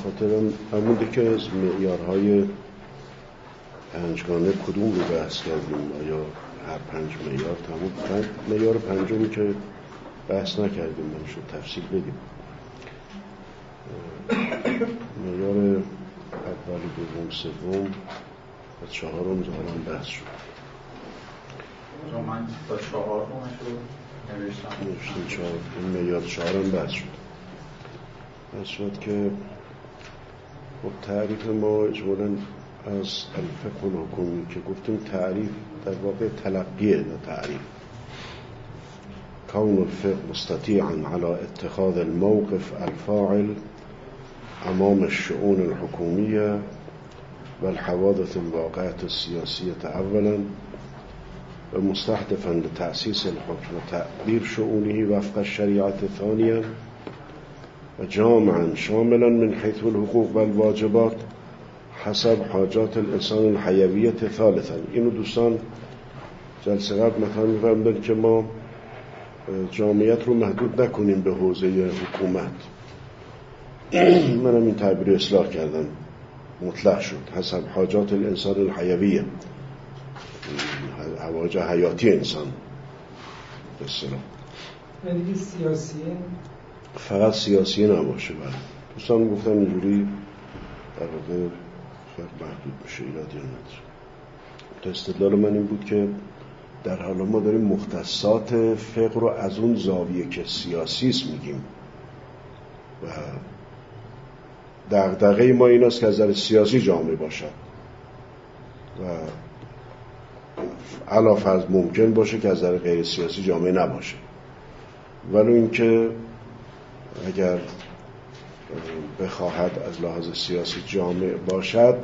خاطرم همونده که از معیارهای پنجگانه کدوم رو بحث کردیم، آیا هر 5 معیار تموم؟ معیار پنجمی که بحث نکردیم من شد تفصیل بدیم. معیار اول، دوم، سوم و چهارم ظاهرا بحث شد. من تا 4 رو نوشتم این معیار 4 بحث شد که خب تعریف ما اجمالاً از الفقه الحکومی که گفتیم تعریف در واقع تلقیه نه تعریف. كون الفقه مستطيعا على اتخاذ الموقف الفاعل امام الشؤون الحكومية والحوادث الواقعة السياسية اولا ومستهدفا لتأسيس الحكم وتأدير شؤونه وفق الشريعة ثانيا وجامعا شاملا من حيث الحقوق والواجبات حسب حاجات الانسان الحیویة ثالثا. اینو دوستان جلسه قبل مثلا می‌فرمودن که ما جامعیت رو محدود نکنیم به حوزه حکومت. منم این تعبیر اصلاح کردم، مطلق شد حسب حاجات الانسان الحیویة، حواج حیاتی انسان به اصطلاح. یعنی سیاسیه فقط سیاسی نباشه. بله دوستان گفتن اینجوری در واقع محدود میشه، ایرادی نداره. تا استدلال من این بود که در حال ما داریم مختصات فقه رو از اون زاویه که سیاسیست میگیم و دغدغه ما این است که از نظر سیاسی جامع باشد و علا فرض ممکن باشه که از نظر غیر سیاسی جامع نباشه، ولی اینکه اگر بخواهد از لحاظ سیاسی جامع باشد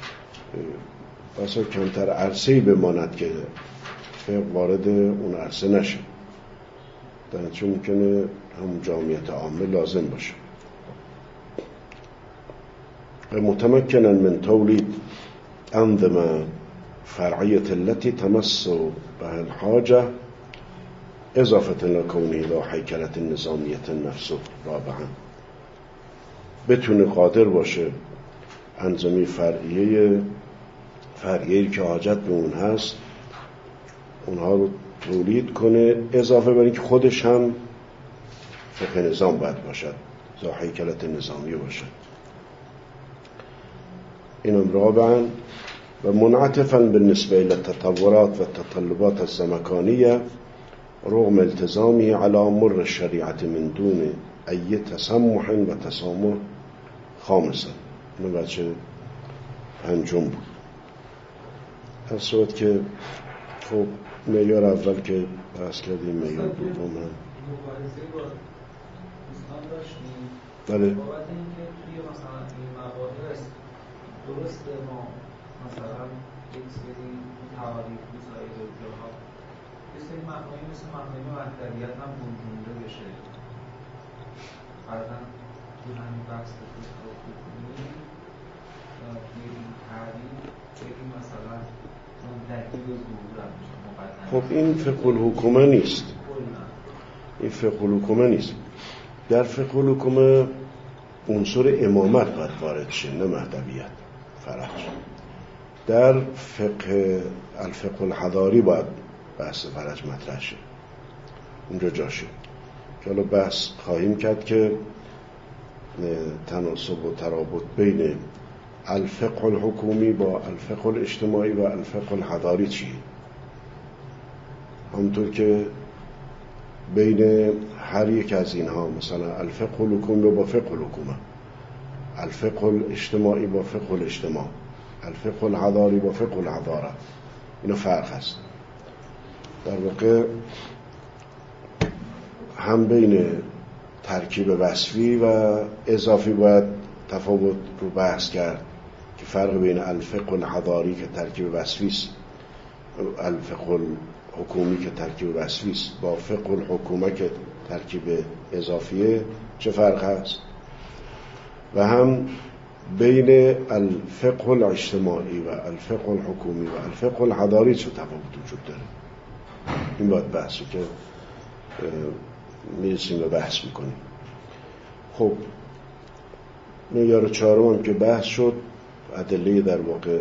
بسا کمتر عرصه‌ای بماند که فقه وارد اون عرصه نشه، در نتیجه ممکنه همون جامعیت عامه لازم باشه. متمكنا من تولید انظمه فرعیة التي تمس بها الحاجة اضافة لكونه لا حیکلة نظامیة نفسه رابعا، بتونه قادر باشه انظمه فرعیه‌ای که حاجت به اون هست اونها رو تولید کنه، اضافه بر اینکه خودش هم فقه نظام باید باشد، ذا حیکلة نظامی باشد. اینم رابعا و منعطفا بالنسبه الى التطورات و التطلبات الزمکانیه رغم التزامه على مر الشریعت من دون ای تسمح و تسامح خامسا. اینو بچه پنجم بود. هر صورت که خب معیار اول که بحث کردیم، معیار دوم هم مباحثه با دوستان داشتیم بله بابت اینکه توی مثلا این مباحث درسته ما مثلا یک سری تعاریف مسائل و جاها یه سری مفاهیم مثل مفاهیم وحدویت هم گنجونده بشه، بعدا توی همین بحث فقه حکومی توی این تعریف خیلی مثلا دقیق و ظهور میشه. خب این فقه الحکومه نیست، این فقه الحکومه نیست. در فقه الحکومه عنصر امامت باید وارد شه نه مهدویت فرج. در فقه الفقه الحضاری باید بحث فرج مطرح شه، اونجا جاشه که حالا بحث خواهیم کرد که تناسب و ترابط بین الفقه الحکومی با الفقه الاجتماعی و الفقه الحضاری چیه. همونطور که بین هر یک از اینها مثلا الفقه الحکومی با فقه الحکومه، الفقه الاجتماعی با فقه الاجتماع، الفقه الحضاری با فقه الحضاره، اینا فرق هست. در واقع هم بین ترکیب وصفی و اضافی باید تفاوت رو بحث کرد که فرق بین الفقه الحضاری که ترکیب وصفی است، الفقه حکومی که ترکیب وصفی است، با فقه الحکومه که ترکیب اضافیه چه فرق هست، و هم بین الفقه الاجتماعی و الفقه الحکومی و الفقه الحضاری چه تفاوت وجود داره. این باید بحثی که میرسیم و بحث میکنیم. خب معیار چهارم هم که بحث شد، ادله در واقع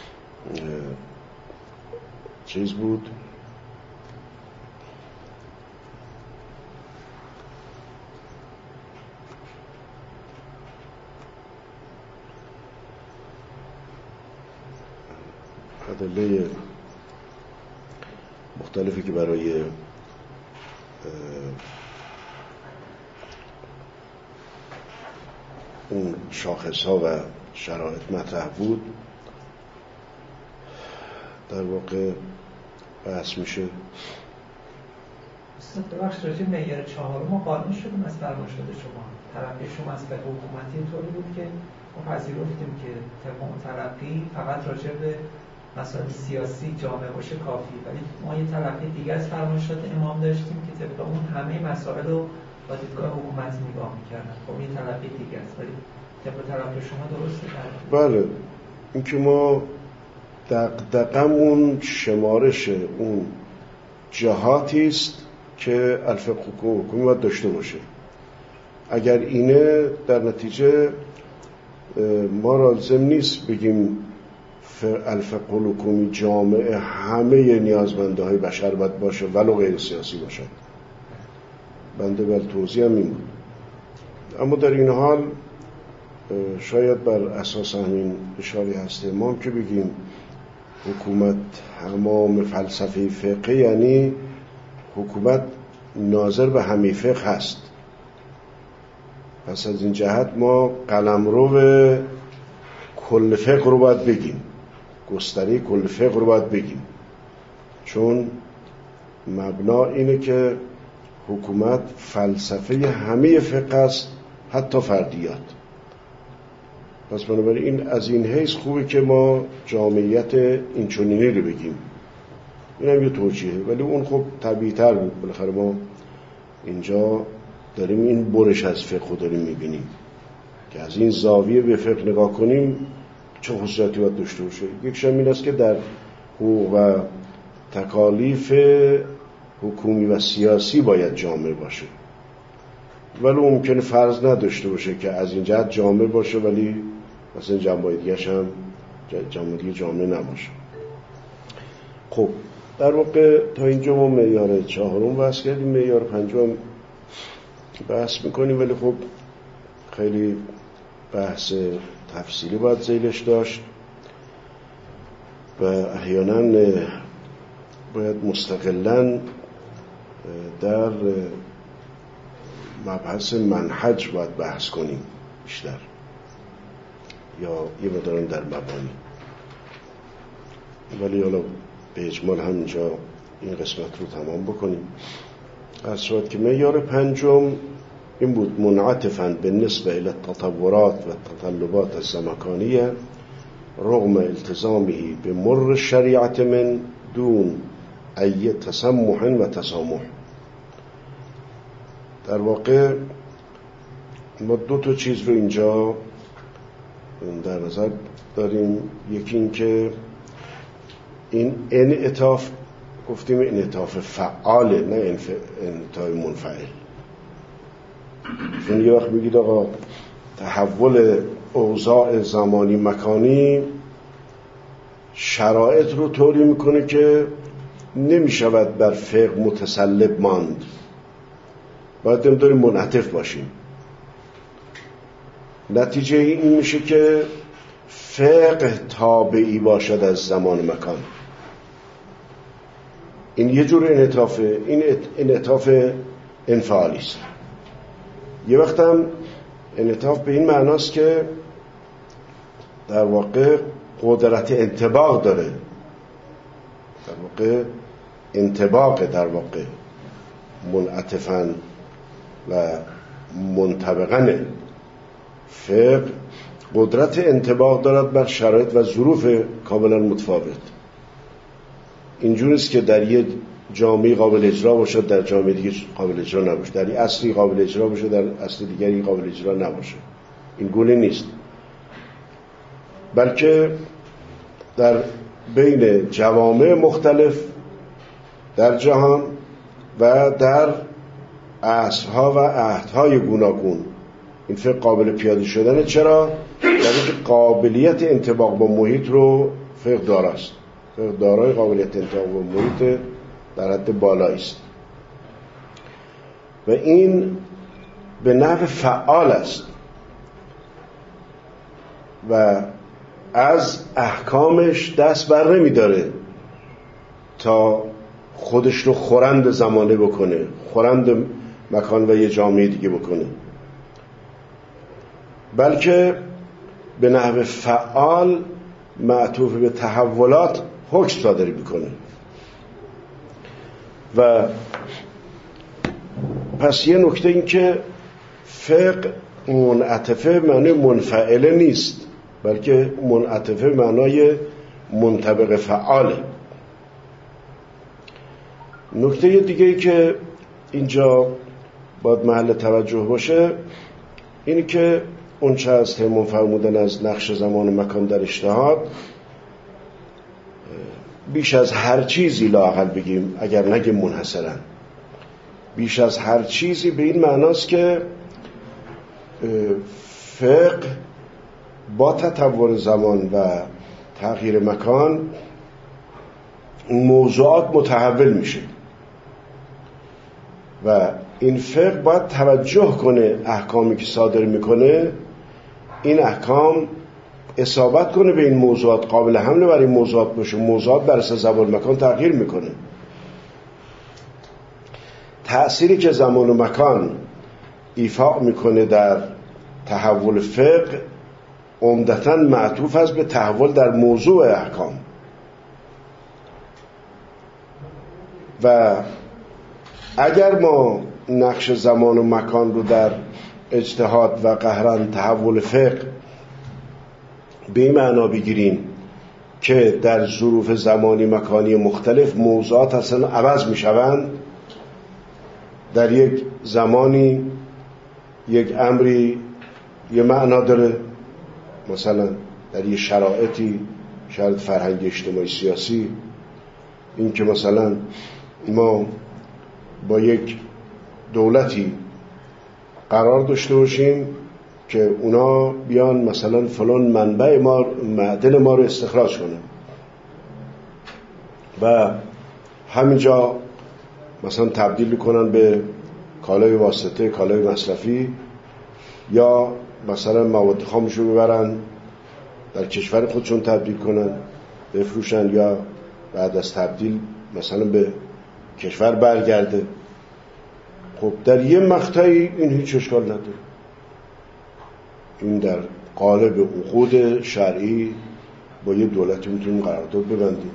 چیز بود، ادله مختلفی که برای اون شاخص‌ها و شرایط مطرح بود در واقع بحث میشه. ببخشید راجع به معیار چهارم ما قانون شدیم از فرمایشات شما، تلقی شما از فقه حکومتی طوری بود که ما پذیرفتیم که طبق اون تلقی فقط راجع به مسائل سیاسی جامع باشه کافی، ولی ما یه تلقی دیگه از فرمایشات امام داشتیم که طبق اون همه مسائل رو با دیدگاه حکومتی نگاه می‌کردن. خب یه تلقی دیگه است، ولی طبق تلقی شما درسته؟ بله، اینکه ما دقیقاً شمارش اون جهاتی است که الفقه حکومی باید داشته باشه. اگر اینه در نتیجه ما را لازم نیست بگیم الفقه حکومی جامعه همه نیازمنده های بشر باید باشه ولو غیر سیاسی باشد. بنده بل توضیح هم این بود. اما در این حال شاید بر اساس همین اشاره هست امام که بگیم حکومت تمام فلسفه فقه، یعنی حکومت ناظر به همه فقه هست. پس از این جهت ما قلمرو کل فقه رو باید بگیم، گستره کل فقه رو باید بگیم، چون مبنا اینه که حکومت فلسفه همه فقه است، حتی فردیات. پس بنابراین از این حیث خوبه که ما جامعیت این چنینی رو بگیم. این هم یه توجیهه، ولی اون خب طبیعی تر بود. بالاخره ما اینجا داریم این برش از فقه داریم میبینیم که از این زاویه به فقه نگاه کنیم چه خصوصیاتی باید داشته باشه. یکیش این است که در حقوق و تکالیف حکومی و سیاسی باید جامع باشه، ولی ممکنه فرض نداشته باشه که از این جهت جامع باشه ولی مثلا جنبه دیگه‌اش هم جنبه جامع نباشه. خب در واقع تا اینجا ما معیار چهارم بحث کردیم، معیار پنجم بحث میکنیم، ولی خب خیلی بحث تفصیلی باید ذیلش داشت و احیانا باید مستقلاً در مبحث منهج باید بحث کنیم بیشتر، یا یه مقدار در مبانی، ولی حالا به اجمال همینجا این قسمت رو تمام بکنیم. از صورت که معیار پنجم این بود: منعطفاً بالنسبه الى التطورات و التطلبات الزمکانیه رغم التزامه بمر الشریعه من دون ای تسمح و تسامح. در واقع ما دو تا چیز رو اینجا در نظر داریم. یکی این که این انعطاف، گفتیم انعطاف فعاله نه انعطاف منفعل. چون یه وقت بگید آقا تحول اوضاع زمانی مکانی شرایط رو طوری میکنه که نمیشود بر فقه متسلب ماند، باید داریم منعطف باشیم. نتیجه این میشه که فقه تابعی باشد از زمان مکان. این یه جور انعطافه، این انعطاف انفعالی است. یه وقت هم انعطاف به این معناست که در واقع قدرت انطباق داره، در واقع انطباق، در واقع منعطفاً و منطبقاً. فقه قدرت انطباق دارد بر شرایط و ظروف کاملا متفاوت. اینجوری است که در یه جامعه قابل اجرا باشد در جامعه دیگه قابل اجرا نباشه، در یه عصری قابل اجرا باشه در عصر دیگری قابل اجرا نباشه. این گونه نیست، بلکه در بین جوامع مختلف در جهان و در عصرها و عهدهای گوناگون این فقه قابل پیاده شدنه. چرا؟ یعنی که قابلیت انطباق با محیط رو فقه داراست. فقه دارای قابلیت انطباق با محیط در حد بالایی است و این به نحو فعال است و از احکامش دست بر نمی داره تا خودش رو خورند زمانه بکنه، خورند مکان و یه جامعه دیگه بکنه، بلکه به نحو فعال معطوف به تحولات حکم صادری میکنه. و پس یه نکته این که فقه منعطفه معنی منفعله نیست، بلکه منعطفه معنای منطبق فعاله. نکته دیگه ای که اینجا باید محل توجه باشه اینی که اون چه از تیمون فرمودن از نقش زمان و مکان در اجتهاد بیش از هر چیزی لااقل بگیم، اگر نگیم منحصرا، بیش از هر چیزی به این معناست که فقه با تطور زمان و تغییر مکان موضوعات متحول میشه و این فقه باید توجه کنه احکامی که صادر میکنه این احکام اصابت کنه به این موضوعات، قابل حمل برای این موضوعات باشه. موضوعات بر اساس زمان مکان تغییر میکنه. تأثیری که زمان و مکان ایفا میکنه در تحول فقه عمدتاً معطوف است به تحول در موضوع احکام و اگر ما نقش زمان و مکان رو در اجتهاد و قهراً تحول فقه به این معنا بگیریم که در ظروف زمانی مکانی مختلف موضوعات اصلا عوض می شوند، در یک زمانی یک امری یه معنا داره، مثلا در یه شرایطی، شرایط فرهنگی اجتماعی سیاسی، این که مثلا ما با یک دولتی قرار داشته باشیم که اونا بیان مثلا فلان منبع ما معدن ما رو استخراج کنن و همینجا مثلا تبدیل کنن به کالای واسطه، کالای مصرفی، یا مثلا مواد خامش رو ببرن در کشور خودشون تبدیل کنن بفروشن، یا بعد از تبدیل مثلا به کشور برگرده. خب در یه مقطعی این هیچ اشکال نداره، این در قالب عقود شرعی با یه دولتی میتونیم قرارداد ببندیم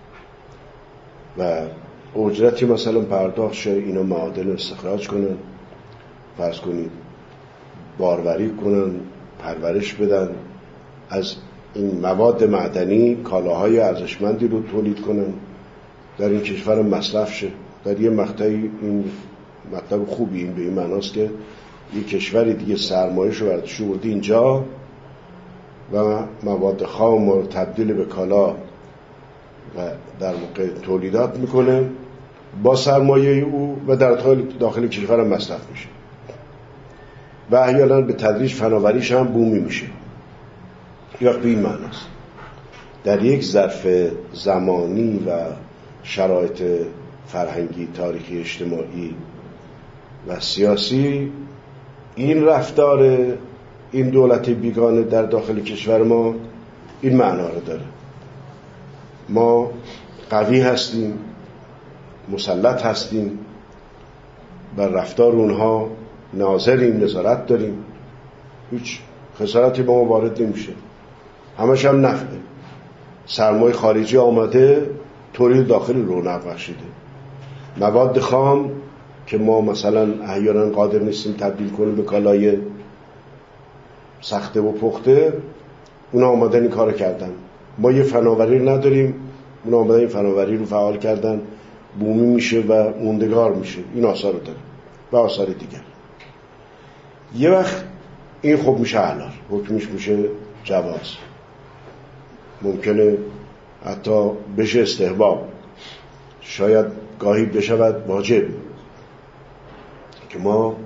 و اجرتی مثلا پرداخت شه، اینا معادن استخراج کنن، فرض کنید باروری کنن، پرورش بدن، از این مواد معدنی کالاهای ارزشمندی رو تولید کنن، در این کشور مصرف شه. در یه مقطعی این مطلب خوبی این به این معناست که یه کشوری دیگه سرمایه‌اش رو برداشته برده اینجا و مواد خام رو تبدیل به کالا و در واقع تولیدات میکنه با سرمایه او و در داخل کشور هم مصرف میشه و احیانا به تدریج فناوریش هم بومی میشه. یا به این معناست در یک ظرف زمانی و شرایط فرهنگی، تاریخی، اجتماعی و سیاسی این رفتار این دولت بیگانه در داخل کشور ما این معنا رو داره. ما قوی هستیم، مسلط هستیم، بر رفتار اونها ناظریم، نظارت داریم، هیچ خسارتی با ما وارد نمیشه، همش هم نفعه. سرمایه خارجی آمده تولید داخلی رونق بخشیده، مواد خام که ما مثلا احیانا قادر نیستیم تبدیل کنیم به کالای سخته و پخته، اونا آمدن این کار کردن. ما یه فناوری نداریم، اونا آمدن این فناوری رو فعال کردن، بومی میشه و موندگار میشه. این آثار رو داره و آثار دیگر. یه وقت این خب میشه حلال، حکمش میشه جواز، ممکنه حتی بشه استحباب، شاید گاهی بشود واجب که ما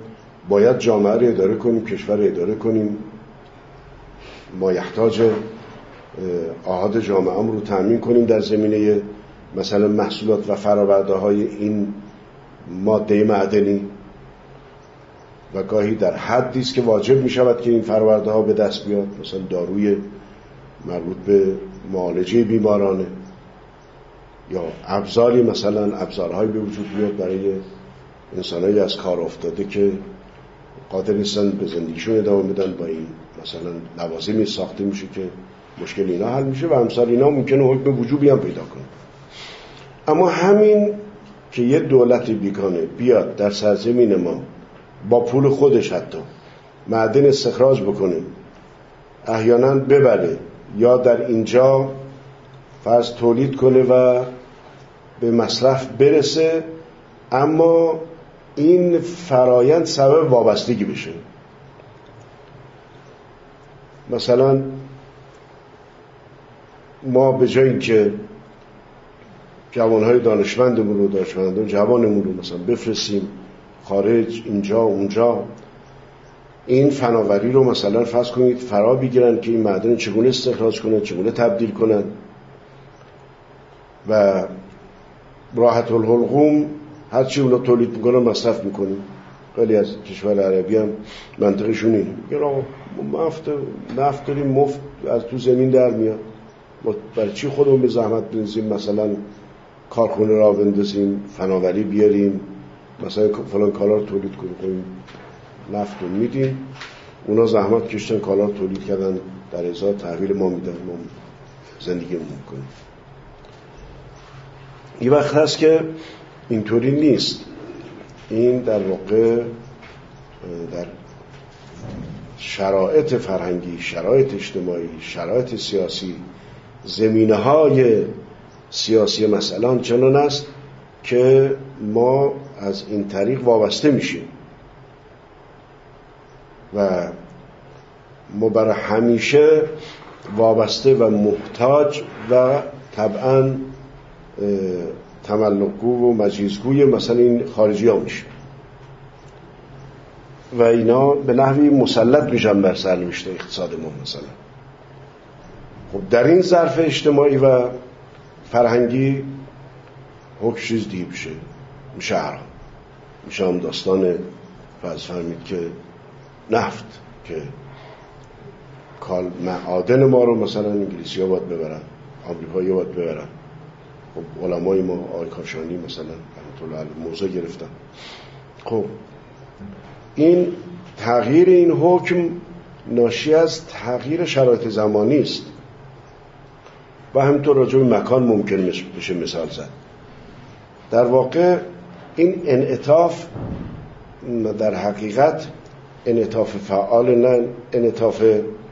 باید جامعه رو اداره کنیم، کشور رو اداره کنیم، ما یحتاج آحاد جامعه رو تأمین کنیم در زمینه مثلا محصولات و فرآورده های این ماده معدنی و گاهی در حدی است که واجب می شود که این فرآورده ها به دست بیاد، مثلا داروی مربوط به معالجه بیمارانه یا ابزاری، مثلا ابزارهایی به وجود بیاد برای انسانایی از کار افتاده که قادر نیستن به زندگیشون ادامه بدن، با این مثلا لوازمی ساخته میشه که مشکل اینا حل میشه و امثال اینا ممکنه حکم وجوبی هم پیدا کنه. اما همین که یه دولت بیگانه بیاد در سرزمین ما با پول خودش حتی معدن استخراج بکنه، احیانا ببره یا در اینجا فرض تولید کنه و به مصرف برسه، اما این فرایند سبب وابستگی بشه. مثلا ما به جای اینکه جوانهای دانشمندمون رو جوانمون رو مثلا بفرستیم خارج اینجا اونجا، این فناوری رو مثلا فرض کنید فرا بگیرن که این معدن چگونه استخراج کنن، چگونه تبدیل کنن و راحت الحلقوم هرچی اونا تولید میکنن مصرف میکنیم. خیلی از کشور عربی هم منطقشون اینه، میگن آقا نفت داریم مفت از تو زمین در میاد، ما برای چی خودمون به زحمت بنزیم مثلا کارخونه را بندازیم، فناوری بیاریم، مثلا فلان کالا رو تولید کنیم، نفت رو میدیم، اونا زحمت کشتن کالا رو تولید کردن، در ازای تحویل ما میدن، ما زندگی میکنیم. یه وقت هست که اینطوری نیست. این در واقع در شرایط فرهنگی، شرایط اجتماعی، شرایط سیاسی، زمینه‌های سیاسی مثلا چنان است که ما از این طریق وابسته میشیم و ما برای همیشه وابسته و محتاج و طبعاً تملق‌گو و مجیزگوی مثلا این خارجی ها میشه و اینا به نحوی مسلط میشن بر سرنوشت اقتصاد ما مثلا. خب در این ظرف اجتماعی و فرهنگی حکم چیز دیگه میشه حرام، میشه هم داستان فرض فرمید که نفت که معادن ما رو مثلا انگلیسی ها باید ببرن، آمریکایی ها باید ببرن. خب علمای ما آقای کاشانی مثلا رحمت الله علیه موضوع گرفتن. خب این تغییر این حکم ناشی از تغییر شرایط زمانی است و همینطور راجع به مکان ممکن بشه مثال زد. در واقع این انعطاف در حقیقت انعطاف فعال، نه انعطاف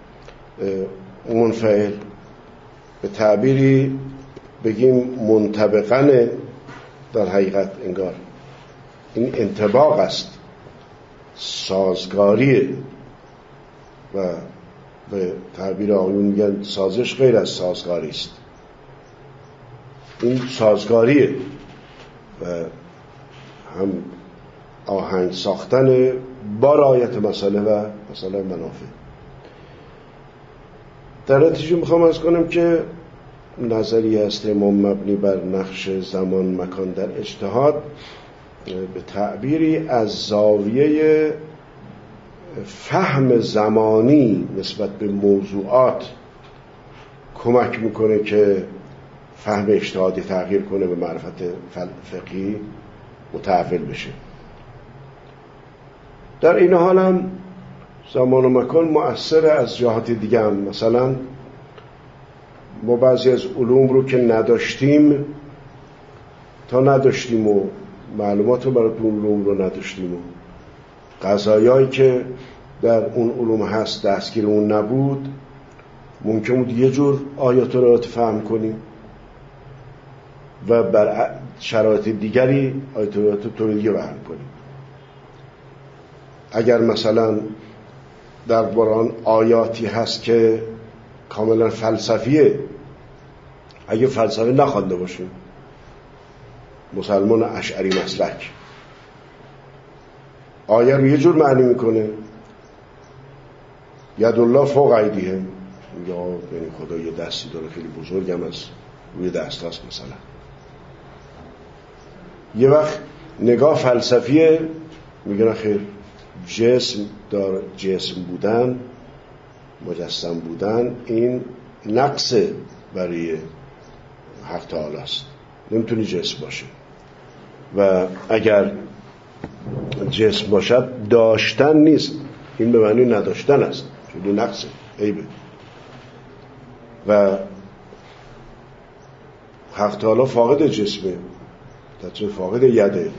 منفعل، به تعبیری بگیم منطبقاً در حقیقت انگار این انطباق است، سازگاریه و به تعبیر آقایون میگن سازش غیر از سازگاری است. این سازگاریه و هم آهنگ ساختن با رعایت مسئله و مثلا منافع. در نتیجه میخوام عرض کنم که نظریه است امام مبنی بر نقش زمان مکان در اجتهاد به تعبیری از زاویه فهم زمانی نسبت به موضوعات کمک میکنه که فهم اجتهادی تغییر کنه، به معرفت فقهی متحول بشه. در این حال هم زمان و مکان مؤثر از جهات دیگه هم. مثلا ما بعضی از علوم رو که نداشتیم و معلومات رو برای اون علوم رو نداشتیم و قضایایی که در اون علوم هست دستگیر اون نبود، ممکن بود یه جور آیات رو فهم کنیم و بر شرایط دیگری آیات رو دیگه فهم کنیم. اگر مثلا در قرآن آیاتی هست که کاملا فلسفیه، اگه فلسفه نخوانده باشیم، مسلمان اشعری مسلک، آیه رو یه جور معنی میکنه، ید الله فوق ایدیهم، یا یعنی خدا یه دستی داره خیلی بزرگم از روی دست هست مثلا. یه وقت نگاه فلسفیه، میگن خیر جسم بودن، مجسم بودن این نقص برای حق تعالی است، نمیتونی جسم باشه، و اگر جسم باشد داشتن نیست، این به معنی نداشتن است، چون نقصه، عیبه. و حق تعالی فاقد جسمه، تطریق فاقد یده،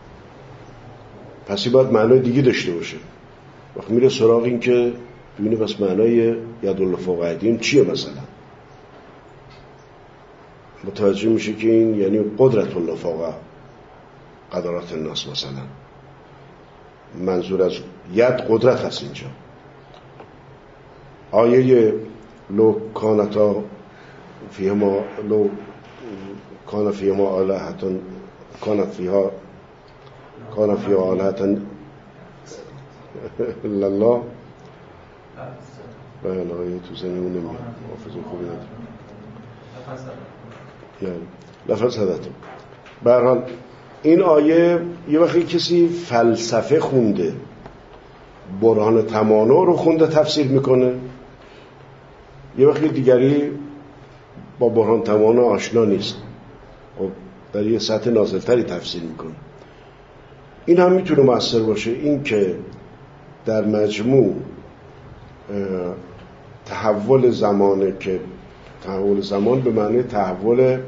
پسی باید معنای دیگه داشته باشه. وقتی میره سراغ این که ببینه بس معنای ید الله فوق ایدیهم چیه، مثلا متوجه میشه که این یعنی قدرت الله فوق قدرات الناس، مثلا منظور از ید قدرت هست اینجا. آیه لو کانتا فیهما لو کان فیهما آلهتون کانت فیها آلهتن الله، بله آیه تو زنمون نمیاد، حافظه خوبی نداره، لفظهدتون. به هر حال این آیه یه وقتی کسی فلسفه خونده، برهان تمانع رو خونده تفسیر میکنه، یه وقتی دیگری با برهان تمانع آشنا نیست، در یه سطح نازلتری تفسیر میکنه. این هم میتونه مؤثر باشه، این که در مجموع تحول زمانه، که تحول زمان به معنی تحول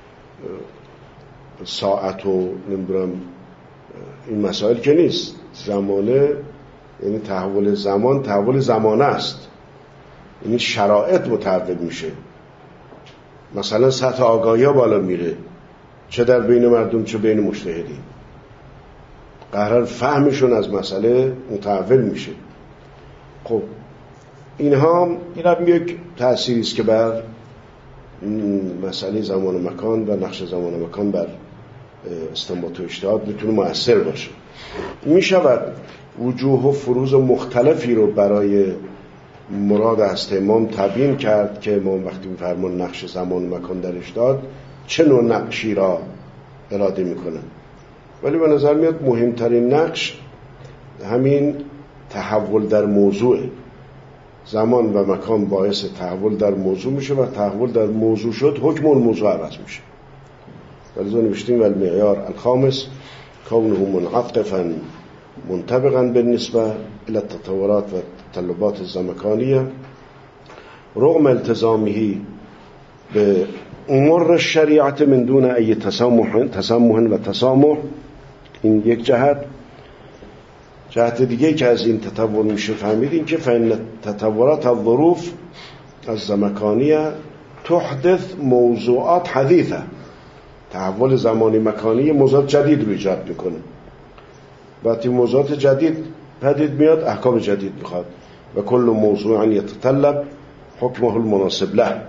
ساعت و نمیدونم این مسائل که نیست، زمانه یعنی تحول زمان، تحول زمانه است، یعنی شرایط متحول میشه. مثلا سطح آگاهی ها بالا میره، چه در بین مردم چه بین مجتهدین، قرار فهمشون از مسئله متحول میشه. خب این هم یک تأثیری است که بر مسئله زمان و مکان و نقش زمان و مکان بر استنباط و اجتهاد میتونه مؤثر باشه. میشود وجوه و فروز مختلفی رو برای مراد از امام تبیین کرد که امام وقتی میفرمان نقش زمان و مکان در اجتهاد چه نوع نقشی را اراده میکنن، ولی به نظر میاد مهمترین نقش همین تحول در موضوع. زمان و مکان باعث تحول در موضوع میشه و تحول در موضوع شد حکم اون موضوع عوض میشه. ولذا نوشتیم والمعیار الخامس کونه منعطفا منطبقا بالنسبه الى التطورات و تطلبات الزمکانیه رغم التزامه به امور الشریعت من دون ای تسامح و تسامح. این یک جهت. جهت دیگه که از این تطور میشه فهمید این که فإن تطورات الظروف الزمکانیه تحدث موضوعات حدیثه، تحول زمانی مکانی موضوعات جدید رو ایجاد میکنه. وقتی موضوعات جدید پدید میاد احکام جدید میخواد و کل موضوع یتطلب حکمه المناسب له.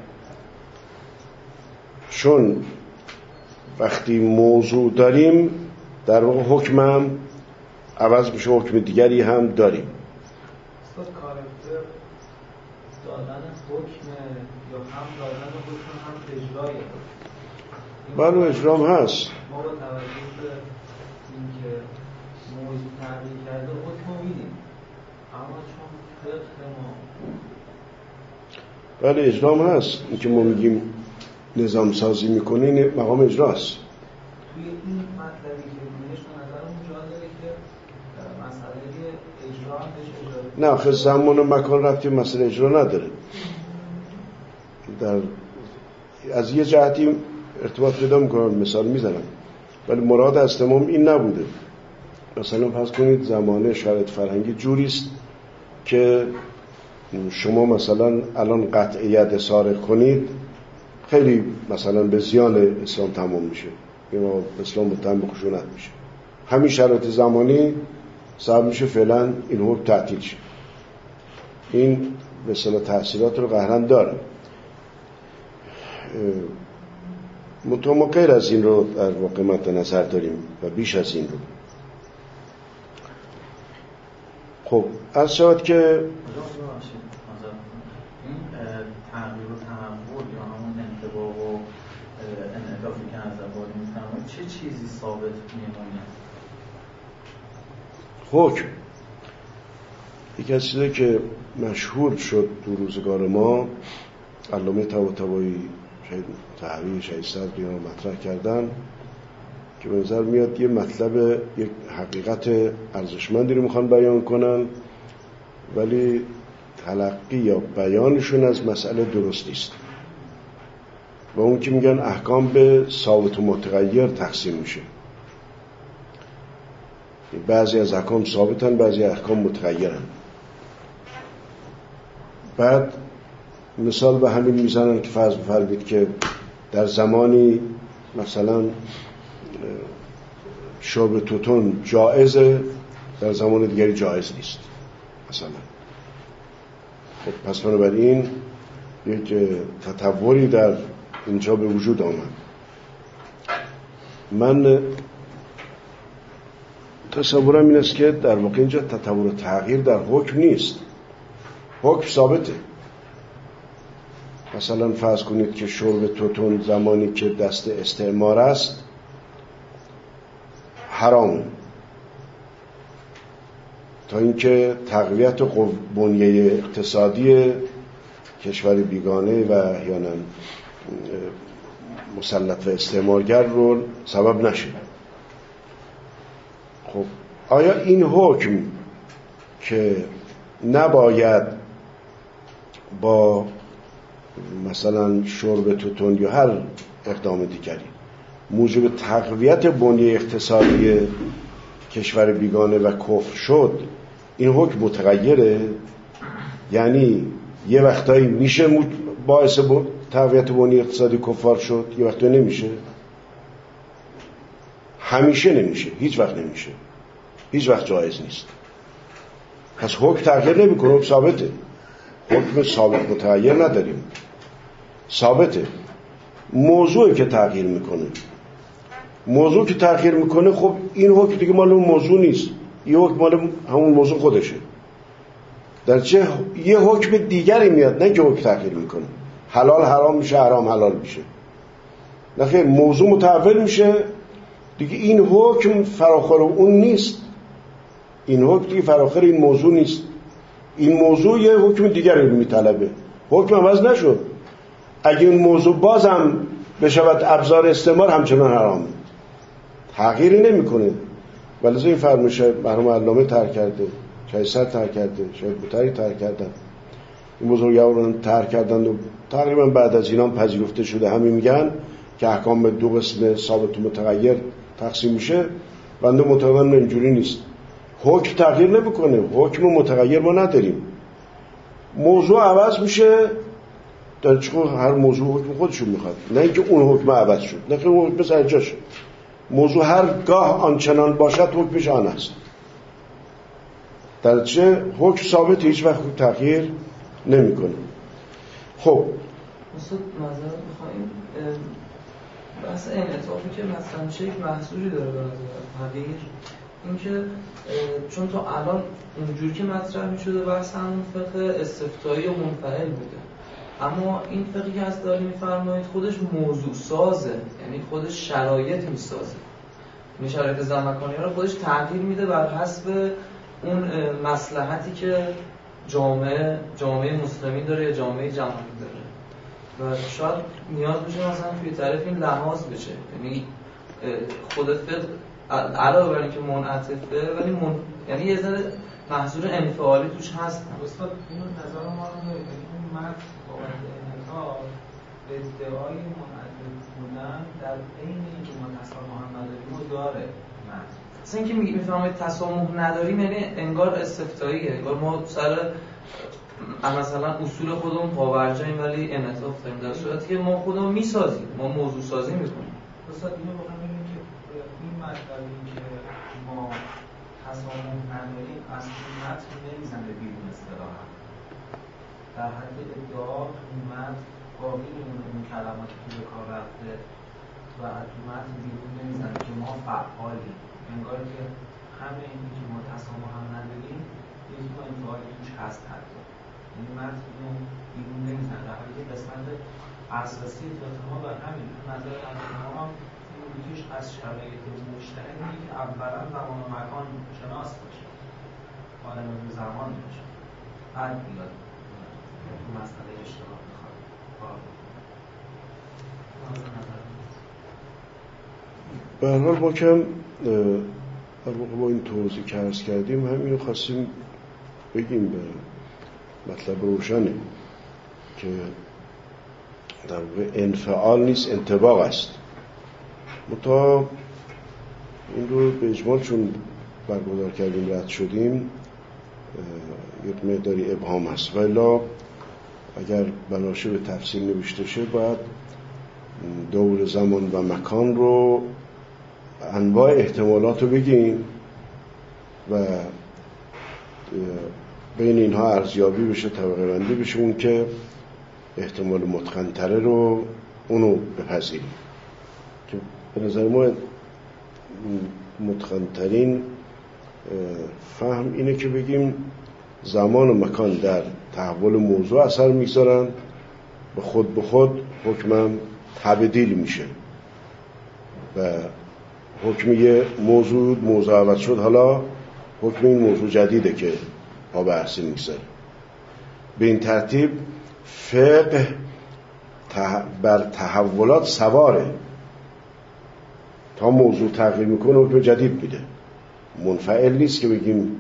چون وقتی موضوع داریم در واقع حکم هم عوض میشه، حکم دیگری هم داریم. کارکتر دادن حکم یا هم دادن حکم هم اجرای بله اجرام هست. ما با توجه به اینکه موضوع تغییر کرده حکم میدیم، اما چون فقه ما بله اجرام هست. این که ما میگیم نظام سازی میکنین مقام اجراست. توی این مطلبی که بینش به نظرمون جا داره که مسئله اجرا هم بهش اجرا نه آخه زمان و مکان ربطی مسئله اجرا نداره. از یه جهتی ارتباط پیدا میکنم، مثال میزنم، ولی مراد از تمام این نبوده. مثلا فرض کنید زمانه شرایط فرهنگی جوریست که شما مثلا الان قطعیت اصاره کنید خیلی مثلا به زیان اسلام تمام میشه یا اسلام متهم به خشونت میشه. همین شرایط زمانی سبب میشه فعلا این حکم تعطیل شه. این به اصطلاح تأثیرات رو قهرن داره. ما غیر از این رو در واقع مد نظر داریم و بیش از این رو. خب از شود که این تغییر و تحول یا همون انطباق و انعطافی که از زبان می‌فرمایید چه چیزی ثابت می‌ماند؟ حکم یکی از چیزایی که مشهور شد تو روزگار ما، علامه طباطبایی، شهید طحاوی، شهید صدری رو مطرح کردن که به نظر میاد یه مطلب، یک حقیقت ارزشمندی رو میخوان بیان کنن، ولی تلقی یا بیانشون از مسئله درست نیست. و اون که میگن احکام به ثابت و متغیر تقسیم میشه. بعضی از احکام ثابتن، بعضی احکام متغیرن. بعد مثال به همین میزنن که فرض بفرمایید که در زمانی مثلا شرب توتون جایزه، در زمان دیگری جایز نیست مثلا. خب پس بنابراین یک تطوری در اینجا به وجود آمد. من تصورم این است که در واقع اینجا تطور و تغییر در حکم نیست، حکم ثابته. مثلا فرض کنید که شرب توتون زمانی که دست استعمار است حرام، تا اینکه تقویت بنیه اقتصادی کشور بیگانه و احیانا مسلط و استعمارگر رو سبب نشه. خب آیا این حکم که نباید با مثلا شرب توتون یا هر اقدام دیگری موجب تقویت بنیه اقتصادی کشور بیگانه و کفر شد، این حکم متغیره؟ یعنی یه وقتایی میشه باعث تقویت بنیه اقتصادی کفار شد، یه وقتایی نمیشه. همیشه نمیشه، هیچ وقت نمیشه، هیچ وقت جایز نیست. پس حکم تغییر نمیکنه، حکم ثابته. حکم ثابت متغیر نداریم، ثابته. موضوعی که تغییر میکنه، موضوع که تغییر میکنه، خب این حکم دیگه مال اون موضوع نیست، یه حکم مال همون موضوع خودشه. در چه یه حکم دیگری میاد، نه که حکم تغییر میکنه. حلال حرام میشه، حرام حلال میشه. نه خیر، موضوع متحول میشه دیگه. این حکم فراخور اون نیست، این حکم دیگه فراخور این موضوع نیست. این موضوع یه حکم دیگری میطلبه، حکم عوض نشد. اگه این موضوع بازم بشود ابزار استعمار، همچنان حرامه، تغییری نمیکنه. ولی این فرمایش مرحوم علامه طرح کرده، شهید صدر طرح کرده، شهید بوطری طرح کردن، این بزرگواران طرح کردن و تقریبا بعد از اینا پذیرفته شده. همین میگن که احکام به دو قسم ثابت و متغیر تقسیم میشه. بنده معتقدم اینجوری نیست، حکم تغییر نمیکنه، حکم متغیر ما نداریم. موضوع عوض میشه، در چون هر موضوع حکم خودشون میخواد، نه اینکه اون حکم عوض شد، نه که اون حکم سر جاشه. موضوع هرگاه آنچنان باشد حکمش آن است. در چه حکم ثابت، هیچ وقت تغییر نمیکنه. خب استاد معذرت می‌خوایم بحث انعطافی که مثلا میشه یک محصولی داره به نظر تغییر، اینکه چون تا الان اونجوری که مطرح می‌شده بحث همون فقه استفتایی و منفعل بوده، اما این فقهی که از داری می‌فرمایید خودش موضوع سازه، یعنی خودش شرایط می‌سازه، این شرایط زمکانی رو خودش تغییر میده بر حسب اون مصلحتی که جامعه مسلمین داره یا جامعه جهانی داره. و شاید نیاز بشه مثلا توی طرف این لحاظ بشه، یعنی خود فقه علاوه بر اینکه منعطفه ولی یعنی یه ذره محصول انفعالی توش هست. استاد اینو نظر ما رو دارید، این متن بابت انعطاف به ادعای منعطف بودن در عین اینکه ما تسامح نداریم و داره متن. اصلا اینکه میفهمید تسامح نداریم یعنی انگار استفتاییه، انگار ما سر مثلا اصول خودمون پاورجاییم ولی انعطاف داریم، در صورتی که ما خودمون میسازیم، ما موضوع سازی میکنیم. استاد اینو بخوام بگیم که این مطلبی که ما تسامح نداریم از این متن نمیزنه بیرون اصطلاحا، در حد ادعا این متن باقی میمونه اون کلماتی که به کار رفته و از این متن بیرون نمیزنه که ما فعالیم. انگار که همه این که ما تسامح هم نداریم یکی تو انتهای این هست حتی یعنی متن اینو بیرون نمیزن در حالی که قسمت اساسی ارتباط ما به همین نظر ما هم این یکیش از شرایط مشترکی که اولا زمان و مکان شناس باشه عالم زمان باشه بعد بیاد تو مسئله اشتباه بخواد کار بکنه. به هر حال ما کم در واقع با این توضیح که عرض کردیم همین رو خواستیم بگیم به مطلب روشنه که در واقع انفعال نیست انطباق است. متا این رو به اجمال چون برگزار کردیم رد شدیم یک مقداری ابهام است و الا اگر بناشه به تفصیل نوشته شه باید دور زمان و مکان رو انواع احتمالات رو بگیم و بین اینها ارزیابی بشه طبقه بندی بشه اون که احتمال متقن‌تره رو اونو بپذیریم که به نظر ما متقن‌ترین فهم اینه که بگیم زمان و مکان در تحول موضوع اثر میگذارن به خود حکمم تبدیل میشه و حکم یه موضوع عوض شد حالا حکم این موضوع جدیده که پا به عرصه میگذاره. به این ترتیب فقه بر تحولات سواره تا موضوع تغییر میکنه حکم جدید میده. منفعل نیست که بگیم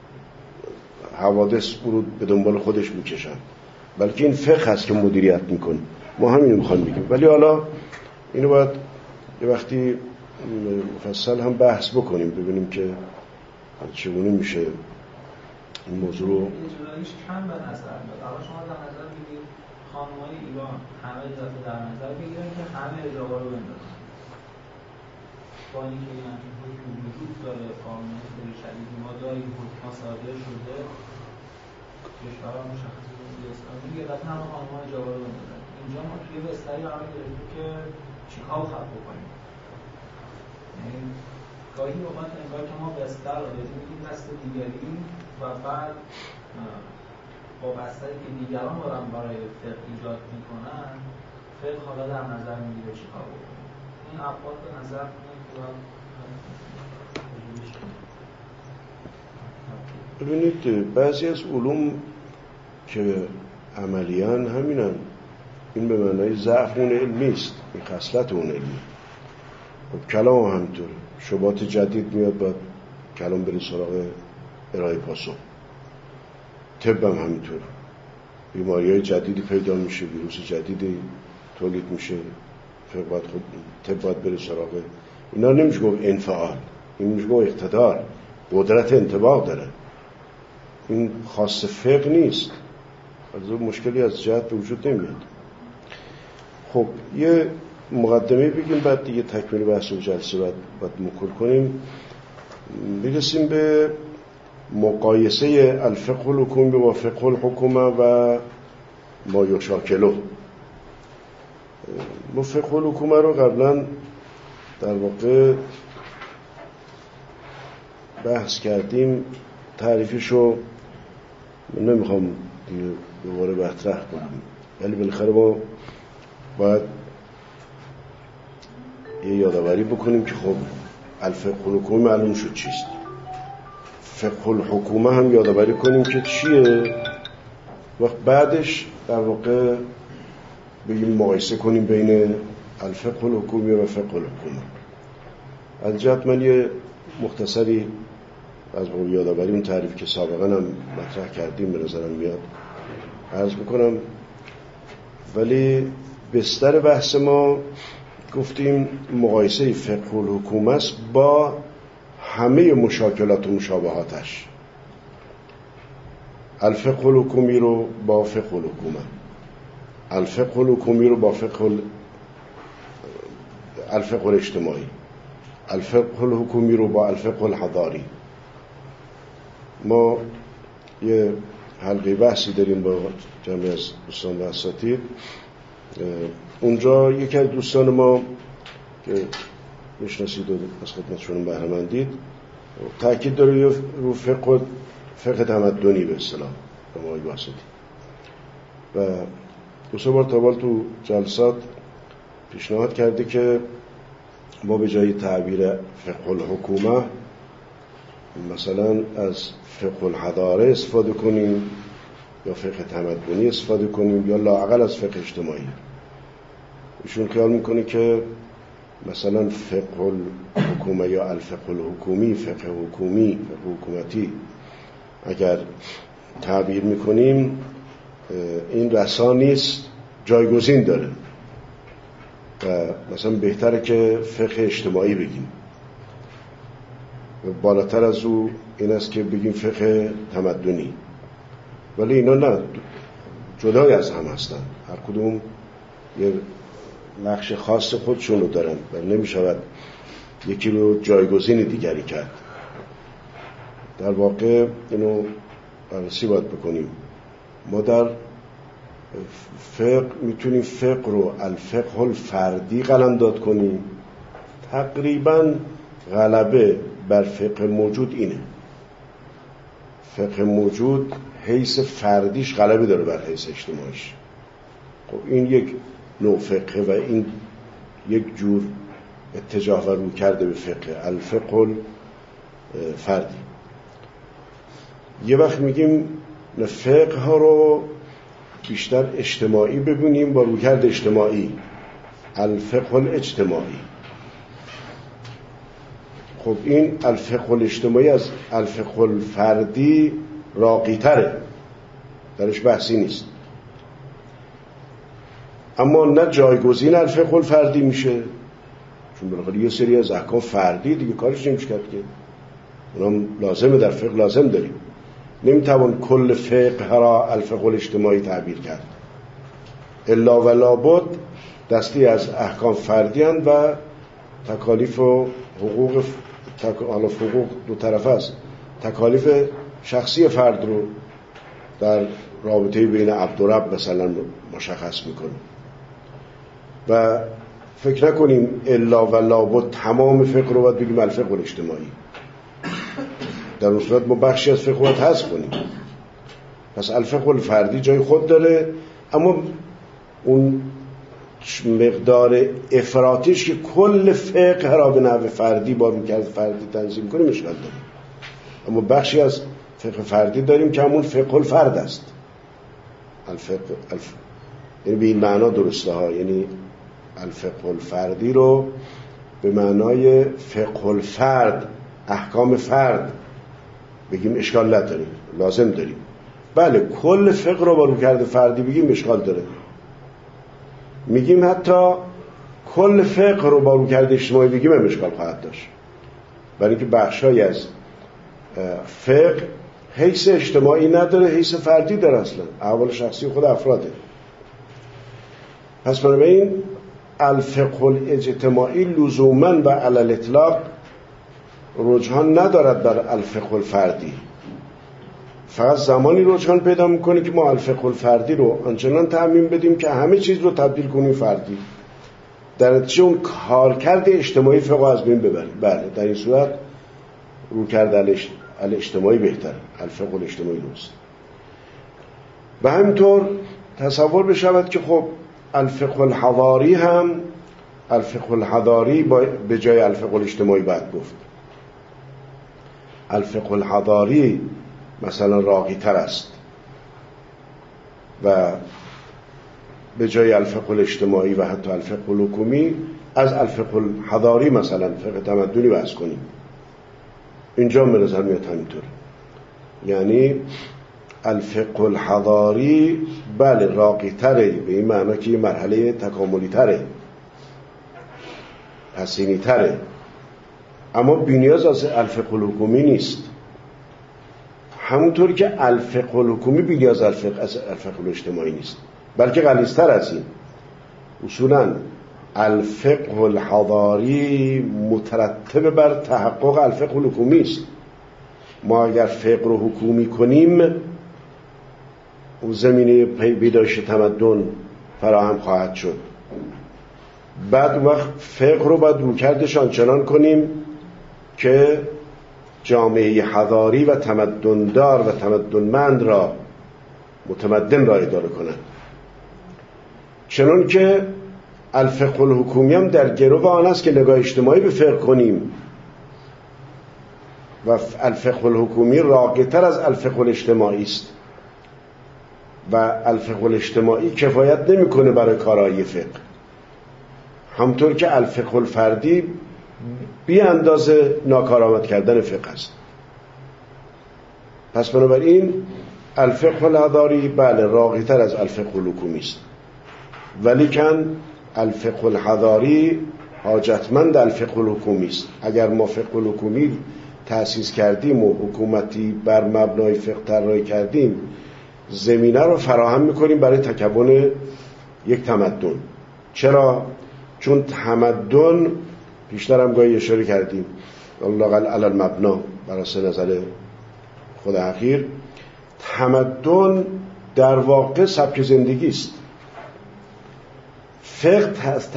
حوادث ورود به دنبال خودش میکشن بلکه این فقه هست که مدیریت میکنه. ما همین رو میخوایم بگیم ولی حالا اینو باید یه وقتی مفصل هم بحث بکنیم ببینیم که چگونه میشه این موضوع رو اجرایش کم به نظر میاد. اما شما در نظر بگیرید خانم‌های ایران همه دفعه در نظر بگیرن که همه اجابه رو بندازن با اینکه این حکم وجود داره قانون خیلی شدیدی ما داریم حکم صادر شده کشورها مشخصه اسلامی یه دفعه همه خانم‌ها اجابه رو بندازن. اینجا ما توی بستری قرار گرفتیم که چیکار خط بکنیم. یعنی گاهی اوقات انگار که ما بستر رو بدیم این دست دیگری و بعد با بستری که دیگران دارن برای فقه ایجاد میکنن فقه حالا در نظر میگیره چیکار بکنیم. این ابعاد به نظر ببینید بعضی از علوم که عملیاً همینن این به معنای ضعف اون علمی است این خصلت اون علمی. خب کلام هم همینطوره شبهات جدید میاد باید کلام بره سراغ ارائه پاسخ. طب هم همینطور بیماری‌های جدیدی پیدا میشه ویروس جدیدی تولید میشه طب باید بره سراغ اینا. نمیشه گفت انفعال این میشه گفت اقتدار قدرت انطباق داره. این خاص فقه نیست از مشکلی از جهت به وجود نمیاد. خب یه مقدمه بگیم بعد دیگه تکمیل بحث و جلسه بعد مکل کنیم برسیم به مقایسه الفقه الحکومی با فقه الحکومه و ما یشاکله. ما فقه الحکومه رو قبلا در واقع بحث کردیم تعریفشو نمیخوام دوباره مطرح کنم ولی بالاخره ما باید یه یادآوری بکنیم که خب الفقه الحکومی معلوم شد چیست. فقه الحکومه هم یادآوری کنیم که چیه وقت بعدش در واقع بگیم مقایسه کنیم بین الفقه الحکومی و فقه الحکومه. از جهت من یه مختصری از یادآوری اون تعریف که سابقا هم مطرح کردیم به نظرم میاد عرض میکنم. ولی بستر بحث ما گفتیم مقایسه فقه الحکومه است با همه مشاکلات و مشابهاتش. الفقه الحکومی رو با فقه الحکومه، الفقه الحکومی رو با الفقه الاجتماعی، الفقه الحکومی رو با الفقه الحضاری. ما یه حلقه بحثی داریم با جمعی از دوستان و اساتید. اونجا یکی از دوستان ما که میشناسید و از خدمتشون بهره مندید تأکید داره رو فقه تمدنی به اصطلاح آقای واسطی. و دو سه بار تا تو جلسات پیشنهاد کرده که ما به جای تعبیر فقه الحکومه مثلا از فقه الحضاره استفاده کنیم یا فقه تمدنی استفاده کنیم یا لااقل از فقه اجتماعی. ایشون خیال میکنه که مثلا فقه الحکومه یا الفقه الحکومی، فقه حکومی، فقه حکومتی اگر تعبیر میکنیم این رسا نیست، جایگزین داره و مثلا بهتره که فقه اجتماعی بگیم. بالاتر از او این است که بگیم فقه تمدنی. ولی اینا نه، جدای از هم هستن، هر کدوم یه نقش خاص خودشونو دارن و نمیشود یکی رو جایگزین دیگری کرد. در واقع اینو بررسی باید بکنیم. ما در فقه میتونیم فقه رو الفقه الفردی قلمداد کنیم. تقریبا غلبه بر فقه موجود اینه. فقه موجود حیث فردیش غلبه داره بر حیث اجتماعیش. خب این یک نوع فقه و این یک جور اتجاه و رو کرده به فقه الفقه الفردی. یه وقت میگیم فقه ها رو بیشتر اجتماعی ببینیم با رویکرد اجتماعی، الفقه الاجتماعی. خب این الفقه الاجتماعی از الفقه الفردی راقی تره، درش بحثی نیست، اما نه جایگزین الفقه الفردی میشه، چون بالاخره یه سری از احکام فردی دیگه کارش نمیشه کرد که اونم لازمه، در فقه لازم داریم. نمیتوان کل فقه را الفقه الاجتماعی تعبیر کرد. الا و لابد دستی از احکام فردی هستند و تکالیف و حقوق حقوق دو طرفه است. تکالیف شخصی فرد رو در رابطه بین عبد و رب مثلا مشخص میکنه و فکر نکنیم الا و لابد تمام فقه رو باید بگیم الفقه الاجتماعی. در اون صورت ما بخشی از فقه رو حذف کنیم. پس الفقه الفردی جای خود داره، اما اون مقدار افراطیش که کل فقه را به نحو فردی با رویکرد فردی تنظیم کنیم اشکال داره. اما بخشی از فقه فردی داریم که همون فقه الفرد است. یعنی به این معنا درسته ها، یعنی الفقه الفردی رو به معنای فقه الفرد، احکام فرد بگیم اشکال نداریم، لازم داریم. بله کل فقه رو با رویکرد فردی بگیم اشکال داره. میگیم حتی کل فقه رو با رویکرد اجتماعی بگیم هم اشکال خواهد داشت، برای اینکه بخشای از فقه حیث اجتماعی نداره، حیث فردی داره، اصلا احوال شخصی خود افراده. پس بنابراین الفقه الاجتماعی لزوماً و علی الاطلاق رجحان ندارد بر الفقه الفردی. فقط زمانی رجحان پیدا میکنه که ما الفقه الفردی رو آنچنان تعمیم بدیم که همه چیز رو تبدیل کنیم فردی، در نتیجه اون کارکرد اجتماعی فقه از بین ببریم. بله در این صورت رویکرد الاجتماعی بهتره، الفقه الاجتماعی درست. و همینطور تصور بشود که خب الفقه الحضاری هم، الفقه الحضاری به جای الفقه الاجتماعی باید گفت. الفقه الحضاری مثلا راقی تر است و به جای الفقه الاجتماعی و حتی الفقه الحکومی از الفقه الحضاری مثلا فقه تمدنی بحث کنیم. اینجا به نظر میاد همینطور. یعنی الفقه الحضاری بله راقی تره، به این معنی که یه مرحله تکاملی تره، پسینی تره، اما بی‌نیاز از الفقه الحکومی نیست. همونطوری که الفقه الحکومی بی‌نیاز از الفقه الاجتماعی نیست، بلکه غلیظ‌تر از این. اصولاً الفقه الحضاری مترتب بر تحقق الفقه الحکومی است. ما اگر فقه رو حکومی کنیم اون زمینه پیدایش تمدن فراهم خواهد شد. بعد وقت فقه رو باید رویکردش آنچنان کنیم که جامعه حضاری و تمدندار و تمدنمند را متمدن را اداره کنند. چنان که الفقه الحکومی هم در گرو آن است که نگاه اجتماعی به فقه کنیم و الفقه الحکومی راقی‌تر از الفقه الاجتماعی است و الفقه الاجتماعی کفایت نمی‌کنه برای کارایی فقه، همطور که الفقه الفردی بی اندازه ناکارآمد کردن فقه است. پس بنابراین الفقه الحضاری بله راقی‌تر از الفقه الحکومی است، ولیکن الفقه الحضاری حاجتمند الفقه الحکومی است. اگر ما فقه الحکومی تأسیس کردیم و حکومتی بر مبنای فقه طراحی کردیم، زمینه رو فراهم می‌کنیم برای تکون یک تمدن. چرا؟ چون تمدن بیشتر هم گاهی اشاره کردیم لااقل علی المبنا بر اساس نظر خود اخیر، تمدن در واقع سبک زندگی است. فقه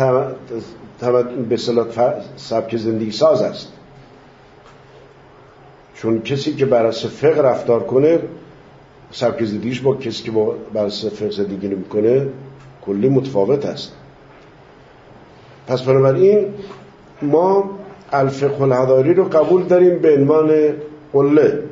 به اصطلاح سبک زندگی ساز است، چون کسی که بر اساس فقه رفتار کنه سبک زندگیش با کسی که بر اساس فقه زندگی نمی‌کنه کلی متفاوت است. پس بنابراین ما الفقه الحضاری رو قبول داریم به عنوان قله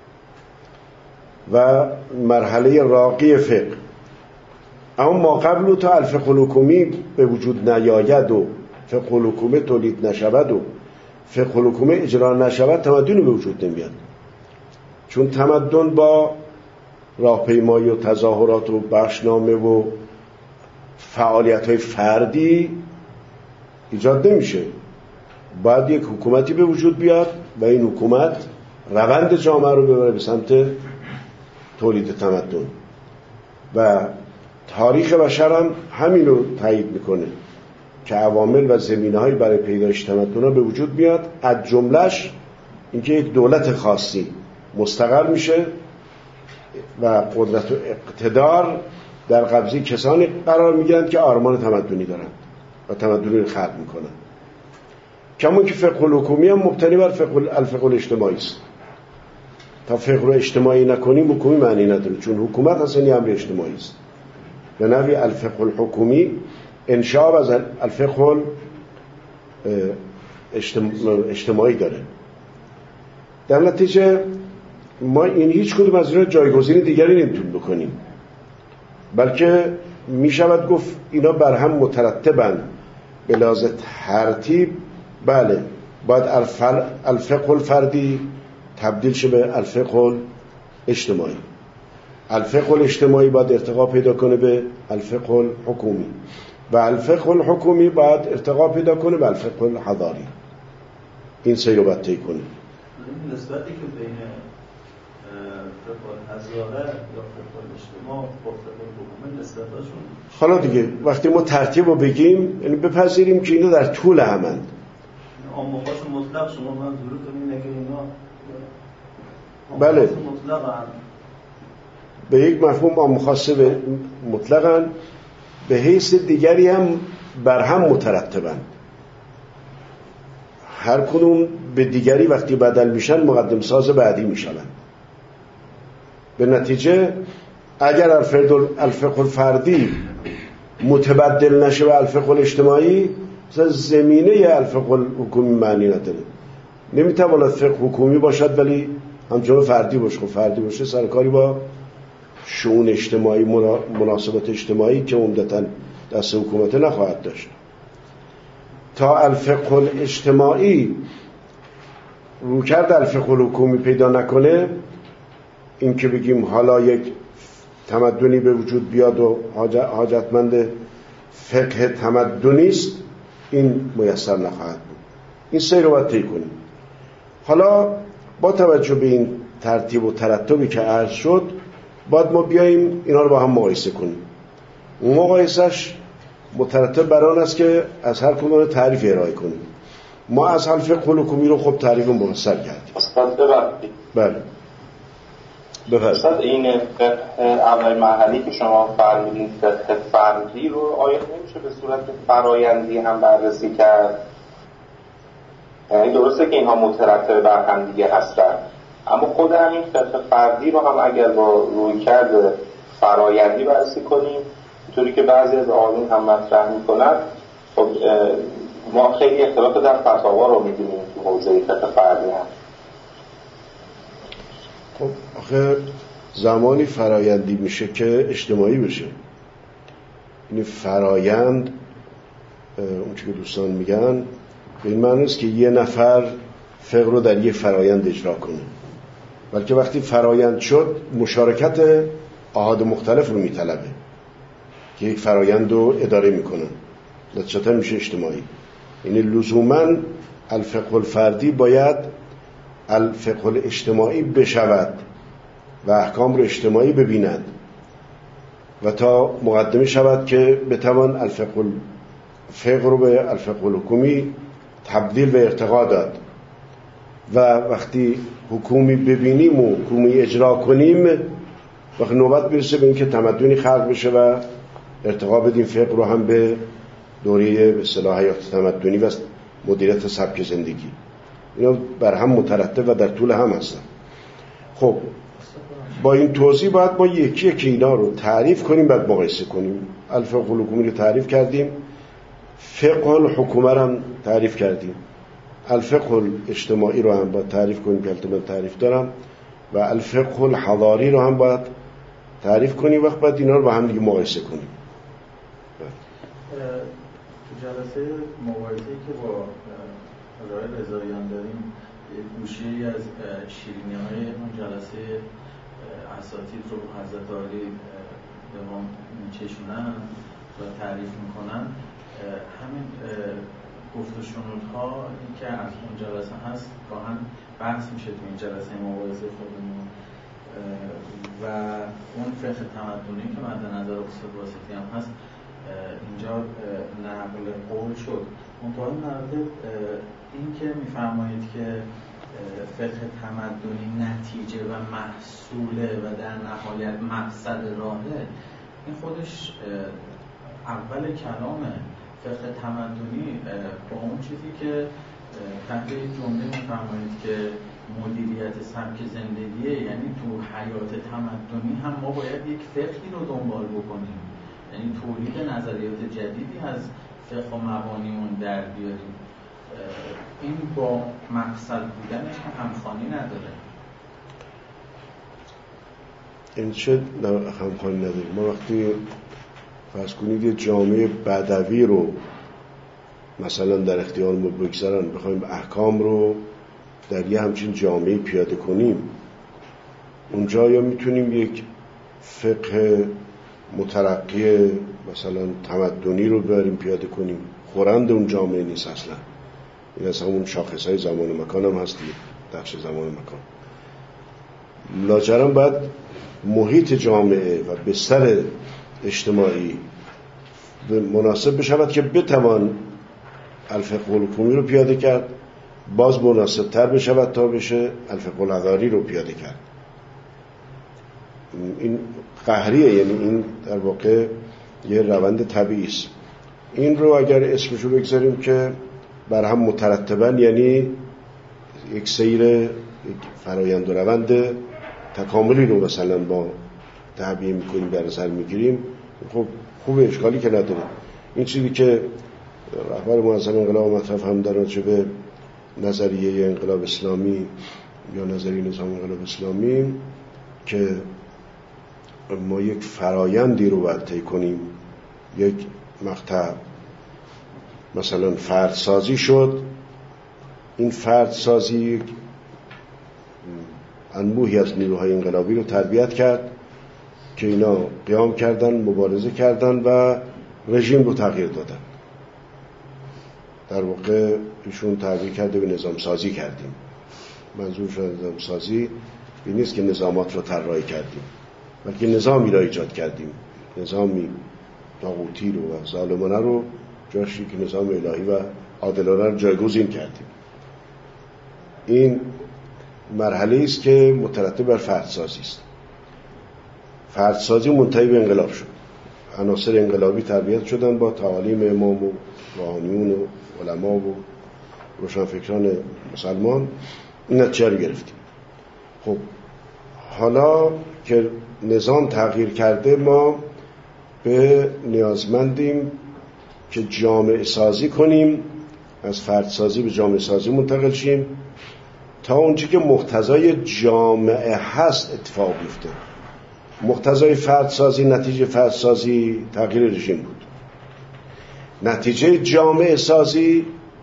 و مرحله راقی فقه، اما ما قبل تا الفقه الحکومی به وجود نیاید و فقه الحکومی تولید نشود و فقه الحکومی اجرا نشود تمدنی به وجود نمیاد. چون تمدن با راهپیمایی و تظاهرات و بخشنامه و فعالیت‌های فردی ایجاد نمیشه. باید یک حکومتی به وجود بیاد و این حکومت روند جامعه رو ببره به سمت تولید تمدن و تاریخ بشر هم همین رو تایید میکنه که عوامل و زمینه‌های برای پیدایش تمدن‌ها به وجود میاد، از جمله‌اش اینکه یک دولت خاصی مستقر میشه و قدرت و اقتدار در قبضه کسانی قرار میگیرند که آرمان تمدنی دارند و تمدنی رو خلق میکنند. کمون که فقه الحکومی هم مبتنی بر الفقه الاجتماعی است. تا فقه رو اجتماعی نکنیم حکومی معنی نداره، چون حکومت اصلا یه امر اجتماعی است. به نحوی الفقه الحکومی انشاب از الفقه اجتماعی داره. در نتیجه ما این هیچ کدوم از اینا جایگزین دیگری نمیتونیم بکنیم، بلکه میشود گفت اینا بر هم مترتبن به لحاظ ترتیب. بله باید الفقه الفردی تبدیل شه به الفقه الاجتماعی، الفقه الاجتماعی باید ارتقا پیدا کنه به الفقه الحکومی و الفقه الحکومی باید ارتقا پیدا کنه به الفقه الحضاری. این سه رو باید طی کنه. نسبتی که بین فقه الحضاره یا فقه الاجتماع با فقه الحکومی نسبتاشون، حالا دیگه وقتی ما ترتیب رو بگیم یعنی بپذیریم که اینا در طول همند. آموخاش مطلق شما منظورتون اینه که اینا بله مطلقاً به یک مفهوم آموخاص مطلقاً، به حیث دیگری هم بر هم مترتبن. هر کدوم به دیگری وقتی بدل میشن مقدم ساز بعدی میشن. به نتیجه اگر الفقه الفردی متبدل نشه به الفقه الاجتماعی، مثلا زمینه الفقه الحکومی معنی نداره. نمیتواند فقه حکومی باشد ولی همچنان فردی باشه. فردی باشه سرکاری با شؤون اجتماعی، مناسبات اجتماعی که عمدتاً دست حکومت نخواهد داشت. تا الفقه الاجتماعی رویکرد الفقه الحکومی پیدا نکنه، این که بگیم حالا یک تمدنی به وجود بیاد و حاجتمند فقه تمدنی است، این میسر نخواهد بود. این سیر رو باید طی کنیم. حالا با توجه به این ترتیب و ترتبی که عرض شد باید ما بیاییم اینا رو با هم مقایسه کنیم. اون مقایسهش مترتب بر آن است که از هر کدوم تعریف ارائه کنیم. ما از الفقه الحکومی رو خب تعریف مفصل کردیم. بله بفرمایید. این اول مرحله که شما فرمودید فقه فردی رو آیا نمیشه به صورت فرایندی هم بررسی کرد؟ یعنی درسته که اینها مترتب بر هم دیگه هستن، اما خود همین فقه فردی رو هم اگر با رویکرد فرایندی بررسی کنیم، اینطوری که بعضی از آقایون هم مطرح میکنن، خب ما خیلی اختلاف در فتاوا رو می‌بینیم تو حوزه فقه فردی هم. خب آخه زمانی فرایندی میشه که اجتماعی بشه. این فرایند اون چی که دوستان میگن به این معنی است که یه نفر فقه رو در یک فرایند اجرا کنه، بلکه وقتی فرایند شد مشارکت احاد مختلف رو میطلبه که یک فرایند رو اداره میکنن، نتیجتا میشه اجتماعی. یعنی لزوما الفقه الفردی باید الفقه الاجتماعی بشود و احکام رو اجتماعی ببیند و تا مقدمه شود که بتوان الفقه رو به الفقه الحکومی تبدیل و ارتقا داد و وقتی حکومی ببینیم و حکومی اجرا کنیم وقتی نوبت برسه به اینکه تمدنی خلق بشه و ارتقا بدیم فقه رو هم به دوره به اصطلاح حیات تمدنی و مدیریت سبک زندگی. اینا بر هم مترتب و در طول هم هستن. خب با این توضیح باید ما یکی یکی اینا رو تعریف کنیم، بعد مقایسه کنیم. الفقه الحکومی رو تعریف کردیم، فقه الحکومه رو هم تعریف کردیم، الفقه الاجتماعی رو هم باید تعریف کنیم که البته من تعریف دارم، و الفقه الحضاری رو هم باید تعریف کنیم، وقت بعد اینا رو با هم دیگه مقایسه کنیم. تو جلسه مباحثه‌ای که با آقای رضاییان داریم یک گوشه‌ای از شیرینی‌های اون جلسه اساتید رو حضرت عالی به ما می‌چشونن و تعریف می‌کنن. همین گفت و شنودها که از اون جلسه هست گاهن بحث میشه تو این جلسه مباحثه خودمون و اون فقه تمدنی که مد نظر استاد واسطی هم هست اینجا نقل قول شد. منتها مرده این که میفرمایید که فقه تمدنی نتیجه و محصوله و در نهایت مقصد راهه، این خودش اول کلامه. فقه تمدنی با اون چیزی که تحت جمله میفرمایید که مدیریت سبک زندگیه، یعنی تو حیات تمدنی هم ما باید یک فقهی رو دنبال بکنیم، یعنی تولید نظریات جدیدی از فقه و مبانیمون در بیاریم. این با مقصد بودنش همخوانی نداره. این چه همخوانی نداره؟ ما وقتی فرض کنید یه جامعه بدوی رو مثلا در اختیار ما بگذارن، بخوایم احکام رو در یه همچین جامعه پیاده کنیم، اونجا یا میتونیم یک فقه مترقی مثلا تمدنی رو بریم پیاده کنیم، خورند اون جامعه نیست اصلا. این اصلا اون شاخصهای زمان و مکان هم هست دیگه، بخش زمان و مکان. لاجرم باید محیط جامعه و بستر اجتماعی مناسب بشود که بتوان الفقه الحکومی رو پیاده کرد، باز مناسب تر بشود تا بشه الفقه الحضاری رو پیاده کرد. این قهریه، یعنی این در واقع یه روند طبیعی است. این رو اگر اسمشو بگذاریم که بر هم مترتبن، یعنی یک سیر، یک فرایند و روند تکاملی رو مثلا با تعبیه میکنیم، در نظر میگیریم، خب خوب، اشکالی که نداره. این چیزی که رهبر معظم انقلاب مطرح هم در راجع به نظریه انقلاب اسلامی یا نظریه نظام انقلاب اسلامی که ما یک فرایندی رو باید طی کنیم، یک مقطع مثلا فردسازی شد، این فردسازی انبوهی از نیروهای انقلابی رو تربیت کرد که اینا قیام کردن، مبارزه کردن و رژیم رو تغییر دادن. در واقع ایشون تعبیر کرده به نظام سازی کردیم. منظورش نظام سازی این نیست که نظامات رو طراحی کردیم، بلکه نظامی را ایجاد کردیم، نظامی طاغوتی رو و ظالمانه رو جاشی که نظام الهی و عادلانه رو جایگزین کردیم. این مرحله است که مترتب بر فردسازی است. فردسازی منتهی به انقلاب شد، عناصر انقلابی تربیت شدن با تعالیم امام و روحانیون و علما و روشنفکران مسلمان این نتیجه رو گرفتیم. خب حالا که نظام تغییر کرده ما به نیازمندیم که جامعه سازی کنیم، از فردسازی به جامعه سازی منتقل شیم تا اونچه که مقتضای جامعه هست اتفاق بیفته. مقتضای فردسازی، نتیجه فردسازی تغییر رژیم بود. نتیجه جامعه سازی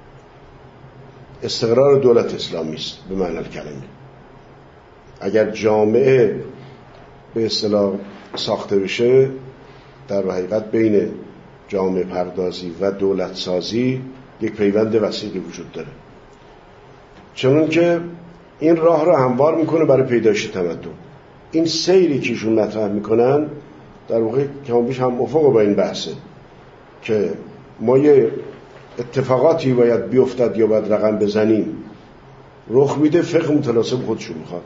استقرار دولت اسلامی است به معنی کلمه. اگر جامعه به اصطلاح ساخته بشه، در حقیقت بین جامعه پردازی و دولت سازی یک پیوند وسیقی وجود داره، چون که این راه رو هموار میکنه برای پیدایش تمدن. این سیری که ایشون مطرح میکنن در واقع کامبیش هم افق با این بحثه که ما یه اتفاقاتی باید بیفتد یا باید رقم بزنیم، رخ میده، فقه متناسب خودشو میخواد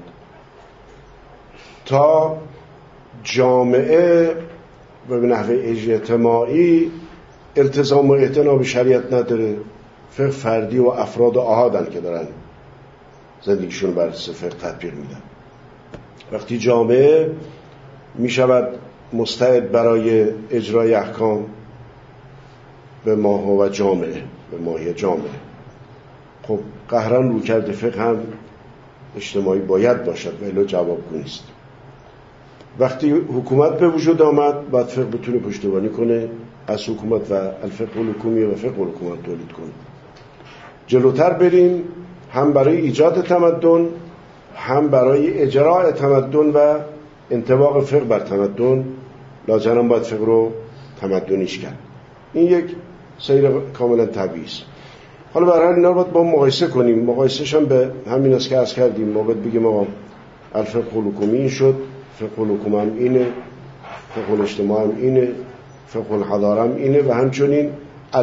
تا جامعه و به نحوه اجتماعی التزام و اعتنا به شریعت نداره. فقه فردی و افراد آحادن که دارن زندگیشون بر اساس فقه تطبیق میدن. وقتی جامعه میشود مستعد برای اجرای احکام به ماهیت و جامعه، به ماهیت جامعه، خب قهرن رویکرد فقه هم اجتماعی باید باشد و الا جوابگو نیست. وقتی حکومت به وجود آمد باید فقه بتونه پشتیبانی کنه از حکومت و الفقه الحکومی و فقه الحکومت تولید کنه. جلوتر بریم، هم برای ایجاد تمدن هم برای اجراء تمدن و انطباق فقه بر تمدن لاجرم باید فقه رو تمدنیش کرد. این یک سیر کاملا طبیعی است. حالا به هر حال اینا رو باید با مقایسه کنیم. مقایسهش هم به همین است که عرض کردیم. ما باید بگیم آقا الفقه الحکومی این شد، فقه الحکومه هم اینه، فقه الاجتماع هم اینه، فقه الحضاره هم اینه و همچنین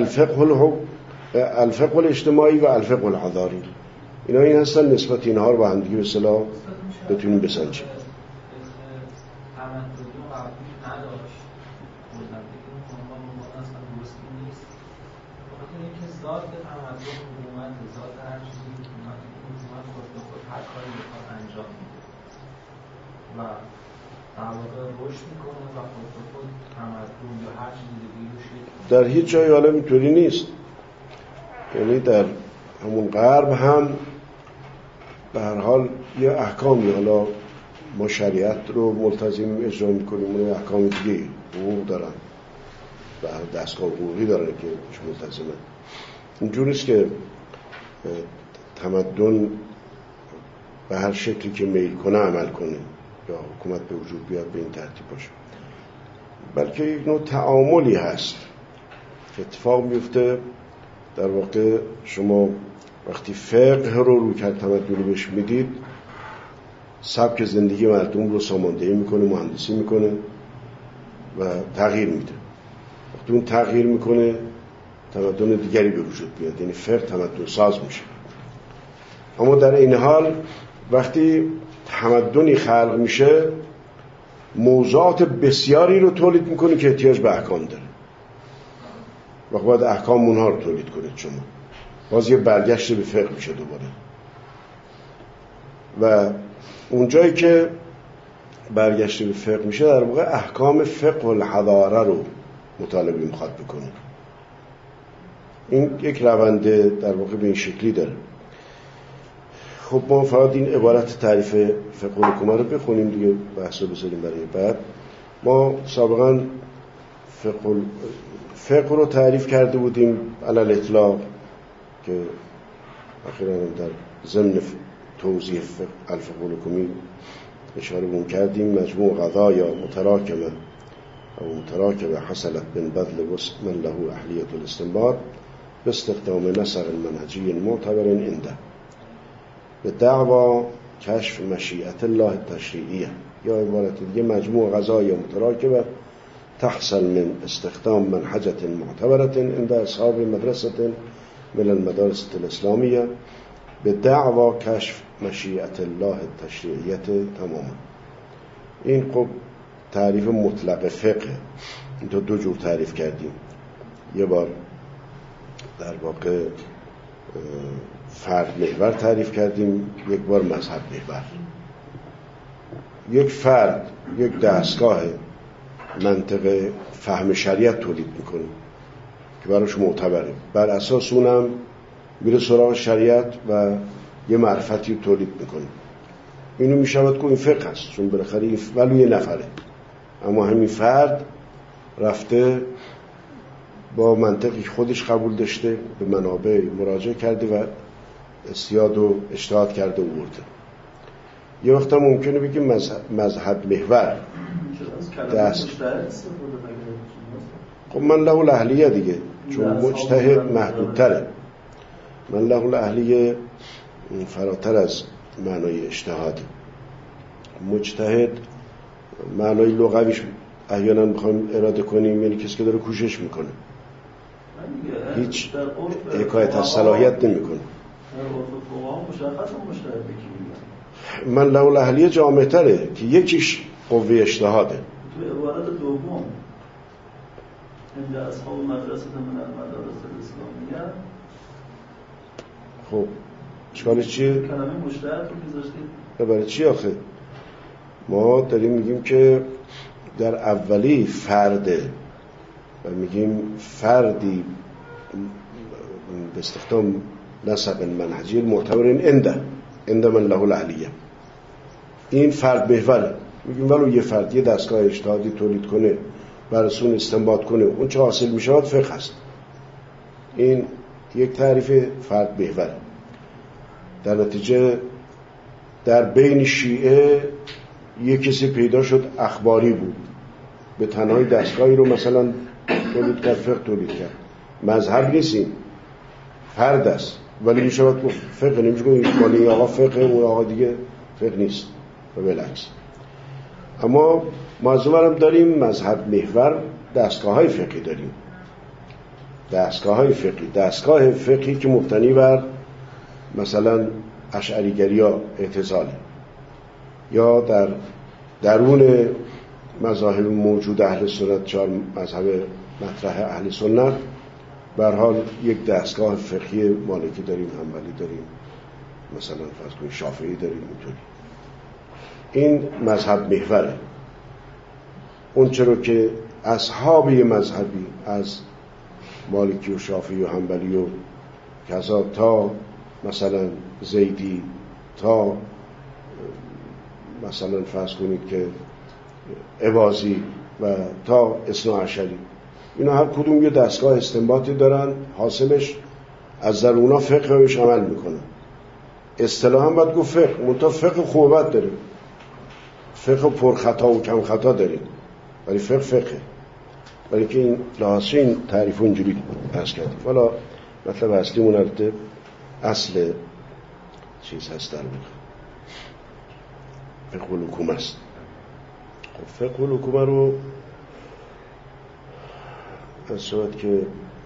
الفقه الاجتماعی و الفقه الحضاری. اینا این هستن نسبت اینها رو با هم دیگه به اصطلاح بتونیم بسنجیم. ذات تمدن حکومت، ذات هر چیزی حکومت خود به خود هر کاری میخواد انجام میده و در واقع رشد میکنه و خود به خود تمدن یا هر چیزی دیگه رو شکل. در هیچ جای عالم اینطوری نیست. یعنی در همون غرب هم به هر حال یه احکامی، حالا ما شریعت رو ملتزم اجرا میکنیم، اون احکام دیگه حقوق دارن و دستگاه حقوقی دارن که ملتزمه. اینجور نیست که تمدن به هر شکلی که میل کنه عمل کنه یا حکومت به وجود بیاد به این ترتیب باشه، بلکه یک نوع تعاملی هست که اتفاق میفته. در واقع شما وقتی فقه رو رویکرد تمدنی بهش میدید، سبک زندگی مردم رو ساماندهی میکنه، مهندسی میکنه و تغییر میده. وقتی اون تغییر میکنه تمدن دیگری به وجود میاد، یعنی فقه تمدن ساز میشه. اما در این حال وقتی تمدنی خلق میشه موضوعات بسیاری رو تولید میکنه که احتیاج به احکام داره و باید احکام اونها رو تولید کنید. شما باز یه برگشت به فقه میشه دوباره و اونجایی که برگشت به فقه میشه در واقع احکام فقه الحضاره رو مطالبه میخواد بکنه. این یک روند در واقع به این شکلی داره. خب ما فقط این عبارت تعریف فقه الحکومه رو بخونیم دیگه، بحث رو بذاریم برای بعد. ما سابقا فقه رو تعریف کرده بودیم علی الاطلاق که اخیراً در ضمن توضیح الفقه الحکومی اشاره بون کردیم. مجموع قضایا متراکمه او متراکمه حصلت من بذل من له اهلیت الاستنباط باستخدام نسق منهجی معتبر عنده به دعوا کشف مشیئت الله التشریعیه، یا عبارت دیگه مجموع قضایا متراکمه تحصل من استخدام منهجة معتبرة عند اصحاب مدرسة من المدارس الاسلامیه به دعوا کشف مشیئت الله التشریعیه تماما. این خب تعریف مطلق فقه. این تو دو جور تعریف کردیم. یه بار در واقع فرد محور تعریف کردیم، یک بار مذهب محور. یک فرد یک دستگاه منطق فهم شریعت تولید میکنه که براش معتبره، بر اساس اونم میره سراغ شریعت و یه معرفتی تولید میکنه. اینو میشود که این فقه است، چون بالاخره این ولو یه نفره، اما همین فرد رفته با منطقی خودش قبول داشته، به منابع مراجعه کرده و استیاد و اجتهاد کرده و برده. یه وقت هم ممکنه بگیم مذهب محور دست. خب من له الاهلیه دیگه، چون مجتهد محدودتره. من له الاهلیه فراتر از معنای اجتهاد. مجتهد معنای لغویش احیانا میخوایم اراده کنیم یعنی کسی که داره کوشش میکنه، هیچ حکایت از صلاحیت نمیکنه. من له الاهلیه جامع تره که یکیش قوه اجتهاده. تو عبارت دوم عند اصحاب مدرسه من المدارس الاسلامیه، خب اشکالش چیه؟ کلمه مجتهد رو میذاشتید برای چی آخه؟ ما داریم میگیم که در اولی فرده و میگیم فردی به استخدام نسب منهجی معتبر عند من له الاهلیه، این فرد محوره. میگیم ولو یه فرد یه دستگاه اجتهادی تولید کنه، برسون استنباط کنه، اون چه حاصل میشود فقه است. این یک تعریف فرد محوره. در نتیجه در بین شیعه یک کسی پیدا شد اخباری بود، به تنهایی دستگاهی رو مثلا تولید کرد، فقه تولید کرد. مذهب نیستیم، فرد است، ولی میشود گفت فقه. نمیشه گفت این آقا فقه اون آقا دیگه فقه نیست و بالعکس. اما ما از اونورم داریم مذهب محور دستگاه‌های فقهی داریم. دستگاه‌های فقهی، دستگاه فقهی که مبتنی بر مثلا اشعریگری یا اعتزاله، یا در درون مذاهب موجود اهل سنت، چهار مذهب مطرح اهل سنت، به هر حال یک دستگاه فقهی مالکی داریم، حنبلی داریم، مثلا فرض کنید شافعی داریم. اینطوری این مذهب محوره. اون چرا که اصحاب مذهبی از مالکی و شافعی و حنبلی و کذا تا مثلا زیدی تا مثلا فرض کنید که عباسی و تا اثنا عشری، اینا هر کدوم یه دستگاه استنباطی دارن، حاصلش از در اونا فقه روش عمل میکنن. اصطلاحاً باید گفت فقه، منتها فقه خوبت داره، فقه پر خطا و کم خطا داریم، ولی فقه ولی که این لحاظه این تعریف اونجوری عرض کردیم. حالا مطلب اصلی منالته اصل چیز هست در واقع فقه الحکومه است. خب فقه الحکومه رو از شود که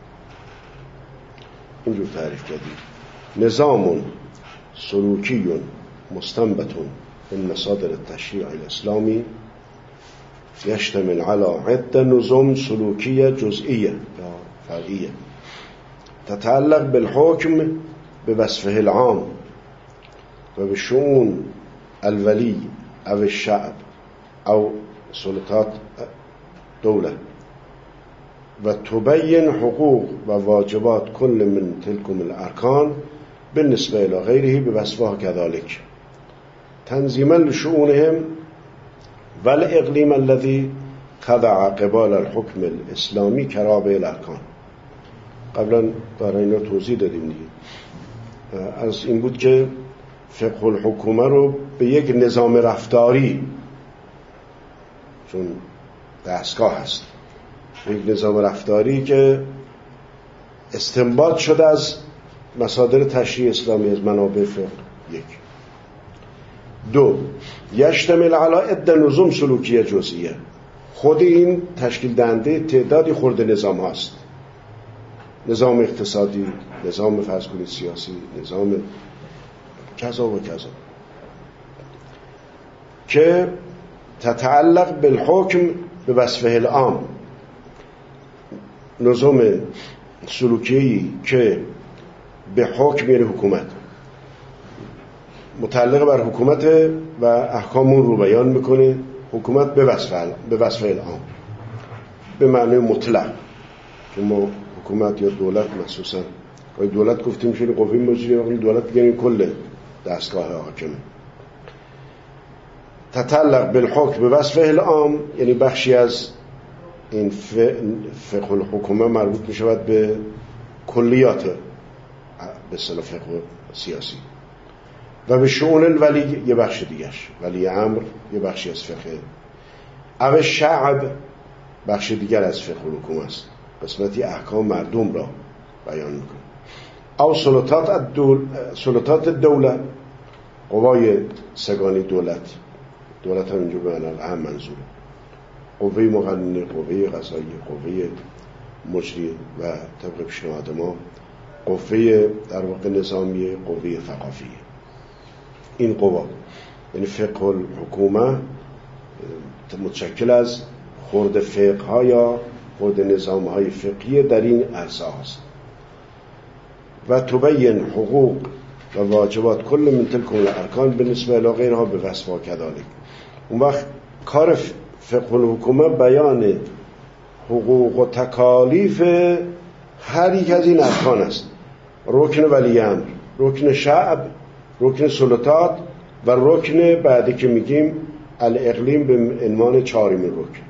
اینجور تعریف کردیم: نظام سلوکی مستنبط من مصادر التشریع الاسلامی یشتمل على عده نظم سلوکیه جزئیه یا فرعیه تتعلق بالحکم بوصفه العام و بشؤون الولی او الشعب او سلطات دوله و تبین حقوق و واجبات کل من تلکم الارکان بالنسبه الى غیره بوصفها كذلك تنظیما لشؤونهم والاقلیم الذي خضع قبال الحکم الاسلامی کرابه الارکان. قبلا برای اینا توضیح دادیم دیگه. از این بود که فقه الحکومه رو به یک نظام رفتاری، چون دستگاه هست، یک نظام رفتاری که استنباط شده از مصادر تشریع اسلامی، از منابع فقه. یک. دو، یشتمل علی عده نظم سلوکیه جزئیه. خود این تشکیل دهنده تعدادی خرد نظام هاست، نظام اقتصادی، نظام فرض کنید سیاسی، نظام کذا و کذا، که تتعلق بالحکم به وصفه العام، نظام سلوکی که به حکم یعنی حکومت متعلق بر حکومت و احکامون رو بیان میکنه. حکومت به وصف العام، به معنی مطلق، که ما حکومت یا دولت مخصوصا دولت گفتیم که قوه مجریه، وقتی دولت دیگه کل دستگاه حاکمه. تتعلق بالحکم به وصف العام یعنی بخشی از این فقه الحکومه مربوط می شود به کلیات به اصطلاح فقه سیاسی، و به شؤون الولی یه بخش دیگرش، ولی امر یه بخشی از فقه، او شعب بخش دیگر از فقه الحکومه است، قسمتی احکام مردم را بیان میکنه. او سلطات الدوله، قوای سگانی دولت هم اینجا به معنی اهم منظوره، قوه مقننه، قوه قضایی، قوه مجری و طبق پیشنهاد ما قوه در واقع نظامیه، قوه ثقافیه. این قوا یعنی فقه الحکومه متشکل از خرد فقه ها یا خرد نظام های فقهی در این عرصه هاست. و تبین حقوق و واجبات کل من تلک الارکان بالنسبه الی غیرها به وصفها کذالک. اون وقت کار فقه الحکومه بیان حقوق و تکالیف هر یک از این ارکان است: رکن ولی امر، رکن شعب، رکن سلطات و رکن بعدی که میگیم الاقلیم به عنوان چهارمین رکن.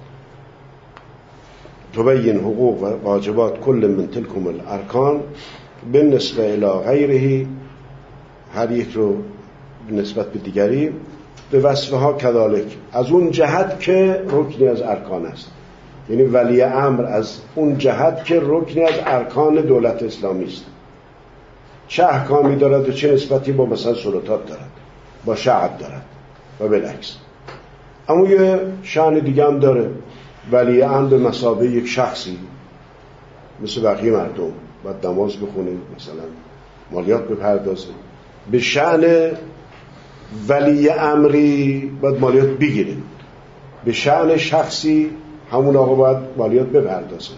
تبین حقوق و واجبات کل من تلک الارکان بالنسبه الی غیره، هر یک رو نسبت به دیگری، به وصفها کذالک، از اون جهت که رکنی از ارکان است. یعنی ولی امر از اون جهت که رکنی از ارکان دولت اسلامی است. چه احکامی دارد و چه نسبتی با مثلا سلطات دارد، با شعب دارد و بالعکس. اما یه شأن دیگه هم داره. ولی امر به مثابه یک شخصی مثل بقیه مردم، باید نماز بخونه، مثلا مالیات بپردازه. به شأن ولی امری باید مالیات بگیره، به شأن شخصی همون آقا باید مالیات بپردازه.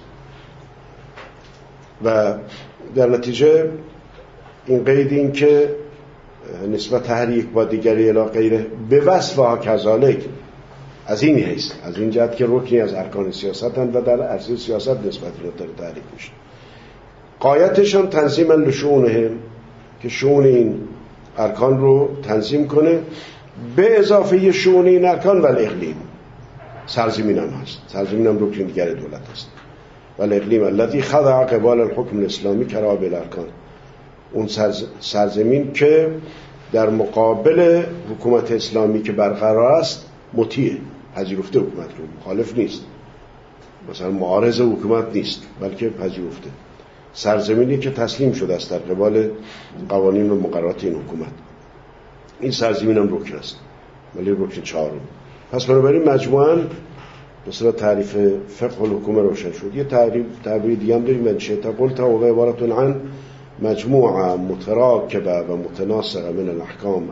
و در نتیجه این قید این که نسبت هر یک با دیگری الی غیره به وصفها کذالک، از این حیث، از این جهت که رکنی از ارکان سیاست هستند و در عرصه سیاست نسبت رو داره تعریف میشه. غایتشان تنظیما لشؤونهم، که شؤون این ارکان رو تنظیم کنه، به اضافه شؤون این ارکان و الاقلیم، سرزمین هم هست، سرزمین هم رکن دیگر دولت هست. و الاقلیم الذی خضع قبال الحکم الاسلامی کراب الارکان، اون سرزمین که در مقابل حکومت اسلامی که برقرار است مطیع، پذیرفته حکومت رو، مخالف نیست، مثلا معارض حکومت نیست، بلکه پذیرفته. سرزمینی که تسلیم شده است در قبال قوانین و مقررات این حکومت. این سرزمین هم رکن است، ولی رکن چهارم. پس بنابراین مجموعاً به صورت تعریف فقه الحکومه روشن شد. یه تعبیر دیگه هم داریم، من شئت قلت و عبارت عن مجموعه متراکبه و متناسقه من الاحکام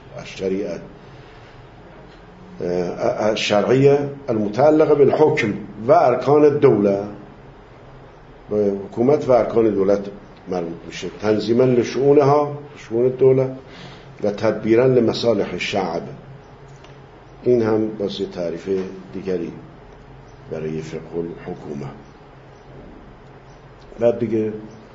الشرعیه المتعلقه بالحکم و ارکان الدوله، به حکومت و ارکان دولت مربوط میشه، تنظیما لشؤونها، شؤون الدوله، و تدبیرا لمصالح الشعب. این هم واسه تعریف دیگری برای فقه الحکومه. بعد دیگه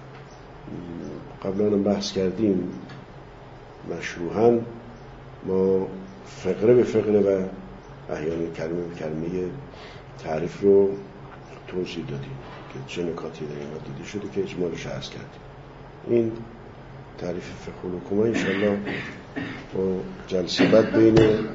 قبلا هم بحث کردیم، مشروحاً ما فقره به فقره و احیانا کلمه به کلمه تعریف رو توضیح دادیم که چه نکاتی در این دیده شده که اجمالش عرض کردیم. این تعریف فقه الحکومه انشاءالله با جلسه بعد بین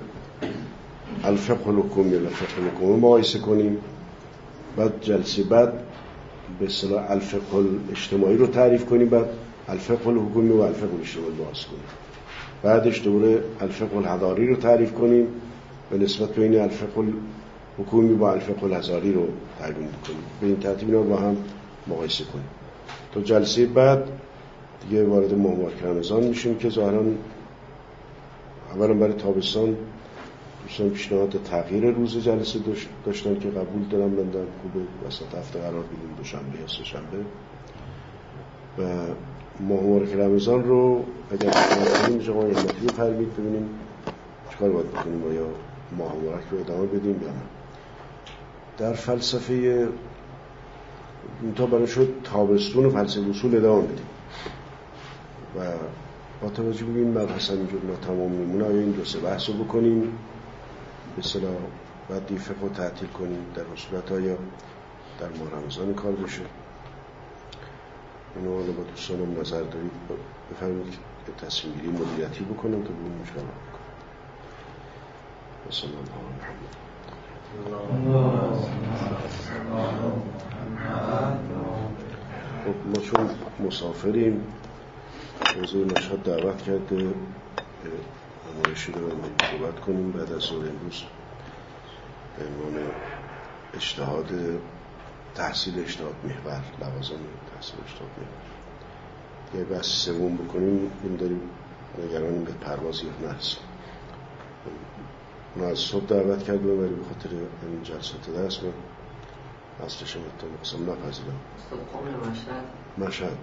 الفقه الحکومی و فقه الحکومه مقایسه کنیم. بعد جلسه بعد به اصطلاح الفقه الاجتماعی رو تعریف کنیم، بعد الفقه الحکومی و الفقه الاجتماعی باز کنیم. بعدش دوره الفقه الحضاری رو تعریف کنیم به نسبت بین الفقه الحکومی با الفقه الحضاری رو تعیین کنیم. به این ترتیب اینا رو با هم مقایسه کنیم. تا جلسه بعد دیگه وارد ماه مبارک رمضان میشیم که ظاهراً اولا برای تابستان دوستان پیشنهاد تغییر روز جلسه داشتن که قبول دارم، بندن خوبه وسط هفته قرار بدیم، دوشنبه یا سه‌شنبه. و ماه مبارک رمضان رو اگر بکنیم شما علتی رو فرمید ببینیم چکار باید بکنیم، آیا ماه مبارک رو ادامه بدیم یا نه. در فلسفه تا برای شد تابستون و فلسفه اصول ادامه بدیم و با توجه به این مبحث همینجور ناتمام میمونه آیا این 2-3 بحث رو بکنیم به اصطلاح بعد دی فقه رو تعطیل کنیم، در صورت آیا در ماه رمضان کار بشه. اینو حالا با دوستانم نظر دارید بفرمایید که تصمیم گیری مدیریتی بکنم تا ببینیم چیکار بکنم. صلی الله علیه و ما چون مسافریم حضور نشاط دعوت کرده نمایشی رو صحبت کنیم بعد از ظهر امروز به عنوان اجتهاد تحصیل اجتهاد محور، لوازم تحصیل اجتهاد محور. یه بحث سوم بکنیم این داریم نگرانیم به پرواز یا نرسیم. اون از صبح دعوت کرده ولی به خاطر این جلسات درس من اصلش تا مقسم نپذیرم. استاد قوم مشهد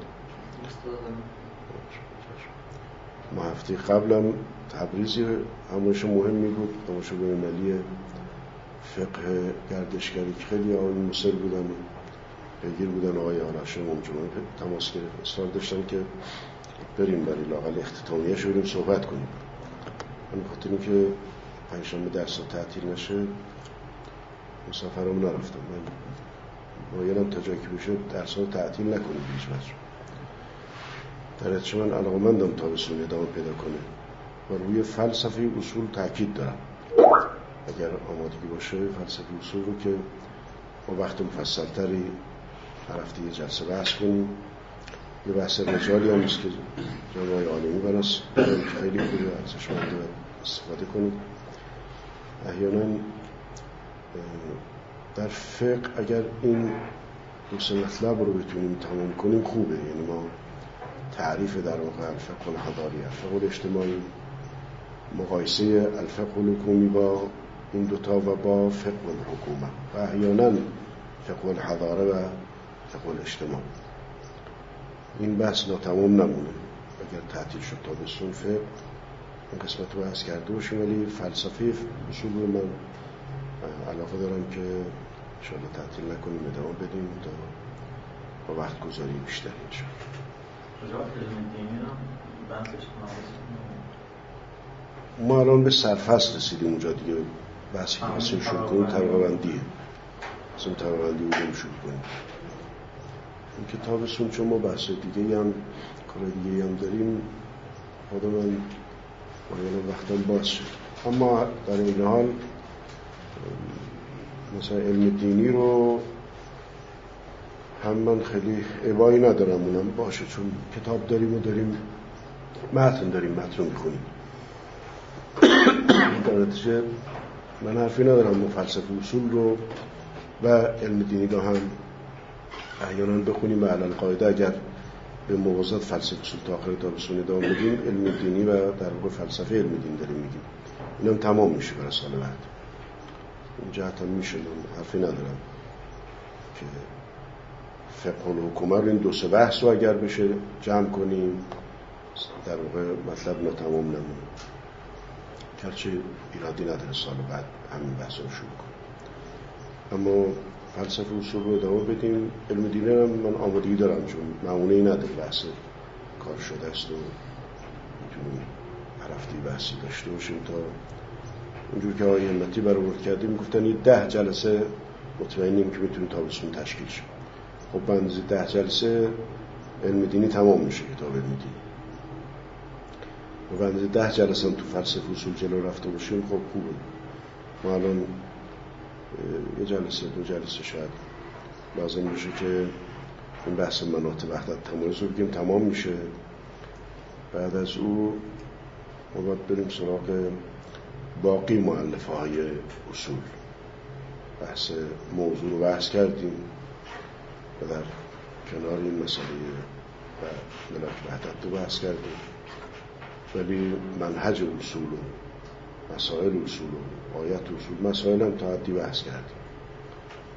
ما هفته قبلم تبریزی همونش مهمی بود، همونش بین‌المللی فقه گردشگری که خیلی آقای مصر بودن پیگیر بودن آقای آرش ممجمعه تماس گرفت اصرار داشتن که بریم برای لااقل اختتامیه شو بریم صحبت کنیم. من بخاطر اینکه پنجشنبه درس تعطیل نشه مسافرم نرفتم. من مایلم تا جایی که بشه درس ها تعطیل نکنیم هیچ وجه. در نتیجه من علاقه‌مندم تابستون ادامه پیدا کنه و روی فلسفه اصول تاکید دارم. اگر آمادگی باشه فلسفه اصول رو که با وقت مفصل‌تری هر هفته یه جلسه بحث کنیم. یه بحث رجالی هم نیست که جناب عالمی بناس خیلی خوبه ازش مورد استفاده کنید. احیانا در فقه اگر این دو مطلب رو بتونیم تمام کنیم خوبه. یعنی ما تعریف در واقع الفقه الحضاری، الفقه الاجتماعی، مقایسه الفقه الحکومی با این دوتا و با فقه الحکومه و احیانا فقه الحضاره و فقه الاجتماع. این بحث ناتمام نمونه. اگر تعطیل شد تابستون فقه این قسمت رو بحث کرده باشیم، ولی فلسفه اصول رو من علاقه دارم که انشاءالله تعطیل نکنیم ادامه بدیم تا با وقت گذاری بیشتری انشاءالله. ما الان به سرفصل رسیدیم اونجا دیگه بحثی که بسیم شروع کنیم طبقه‌بندیه. بسیم طبقه‌بندی بودیم شروع کنیم. این کتابستون چون ما بحث دیگه هم کار دیگه هم داریم خدا من باید وقتم باز شد. اما در این حال مثلا علم دینی رو هم من خیلی ابایی ندارم اونم باشه چون کتاب داریم و داریم متن رو میخونیم. در نتیجه من حرفی ندارم ما فلسفه اصول رو و علم دینی رو هم احیانا بخونیم و علی القاعده اگر به موازات فلسفه اصول تا آخر تابستون ادامه بدیم علم دینی و در واقع فلسفه علم دین داریم میگیم اینم تمام میشه برای سال بعد. این جهت هم میشه. من حرفی ندارم که فقه الحکومه رو این 2-3 بحث رو اگر بشه جمع کنیم در واقع مطلب ناتمام نمونه. گرچه ایرادی نداره سال بعد همین بحث رو شروع کنیم. اما فلسفه اصول رو ادامه بدیم. علم دینی هم من آمادگی دارم چون معمونه ای نداره بحث کار شده است و میتونیم هر هفته بحثی داشته باشیم تا اونجور که آقای همتی برآورد کردیم گفتن یه 10 جلسه مطمئنیم که میتونیم تابستون تشکیل شه. خب بعد از 10 جلسه علم دینی تمام میشه کتاب علم دینی. و بعد از 10 جلسه هم تو فلسفه اصول جلو رفته باشیم خب خوبه. ما الان یه جلسه 2 جلسه شاید لازم میشه که این بحث مناط وحدت تمایز رو بگیم تمام میشه. بعد از او ما باید بریم سراغ باقی مؤلفه های اصول. بحث موضوع رو بحث کردیم و در کنار این مسئله و ملاک وحدت رو بحث کردیم، ولی منهج اصول و مسائل اصول و آیت اصول مسائل هم تا حدی بحث کردیم.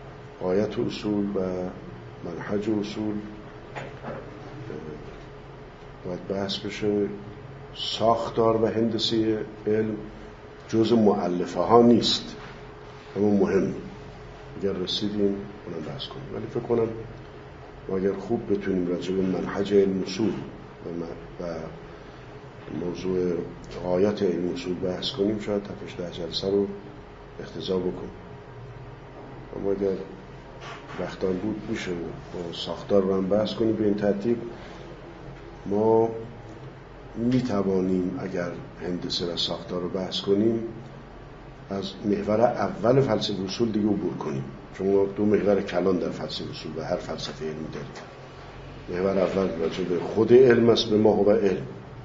آیت اصول و منهج اصول باید بحث بشه. ساختار و هندسه علم جز مؤلفه ها نیست، اما مهم. اگر رسیدیم اونم بحث کنیم، ولی فکر کنم ما اگر خوب بتونیم راجع به منهج علم اصول و موضوع غایت علم اصول بحث کنیم شاید 7-8 جلسه رو اقتضا بکنیم. اما اگر وقتان بود میشه با ساختار رو هم بحث کنیم. به این ترتیب ما میتوانیم اگر هندسه و ساختار رو بحث کنیم از محور اول فلسفه اصول دیگه عبور کنیم، چون ما 2 محور کلان در فلسفه اصول و هر فلسفه علمی داریم. محور اول راجع به خود علم است، به ما هو علم.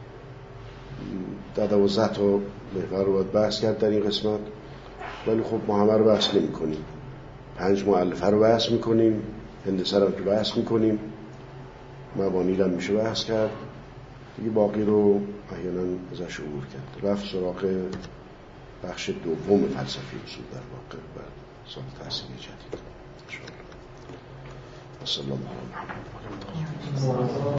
12 تا محور رو باید بحث کرد در این قسمت، ولی خب ما همه رو بحث نمی کنیم. 5 مؤلفه رو بحث میکنیم، هندسه رو که بحث میکنیم، مبانی رو میشه بحث کرد دیگه، باقی رو احیانا ازش عبور کرد. رفت سراغ بخش دوم فلسفه اصول در واقع بر سال تحصیلی جدید. صلی الله علیه و محمد.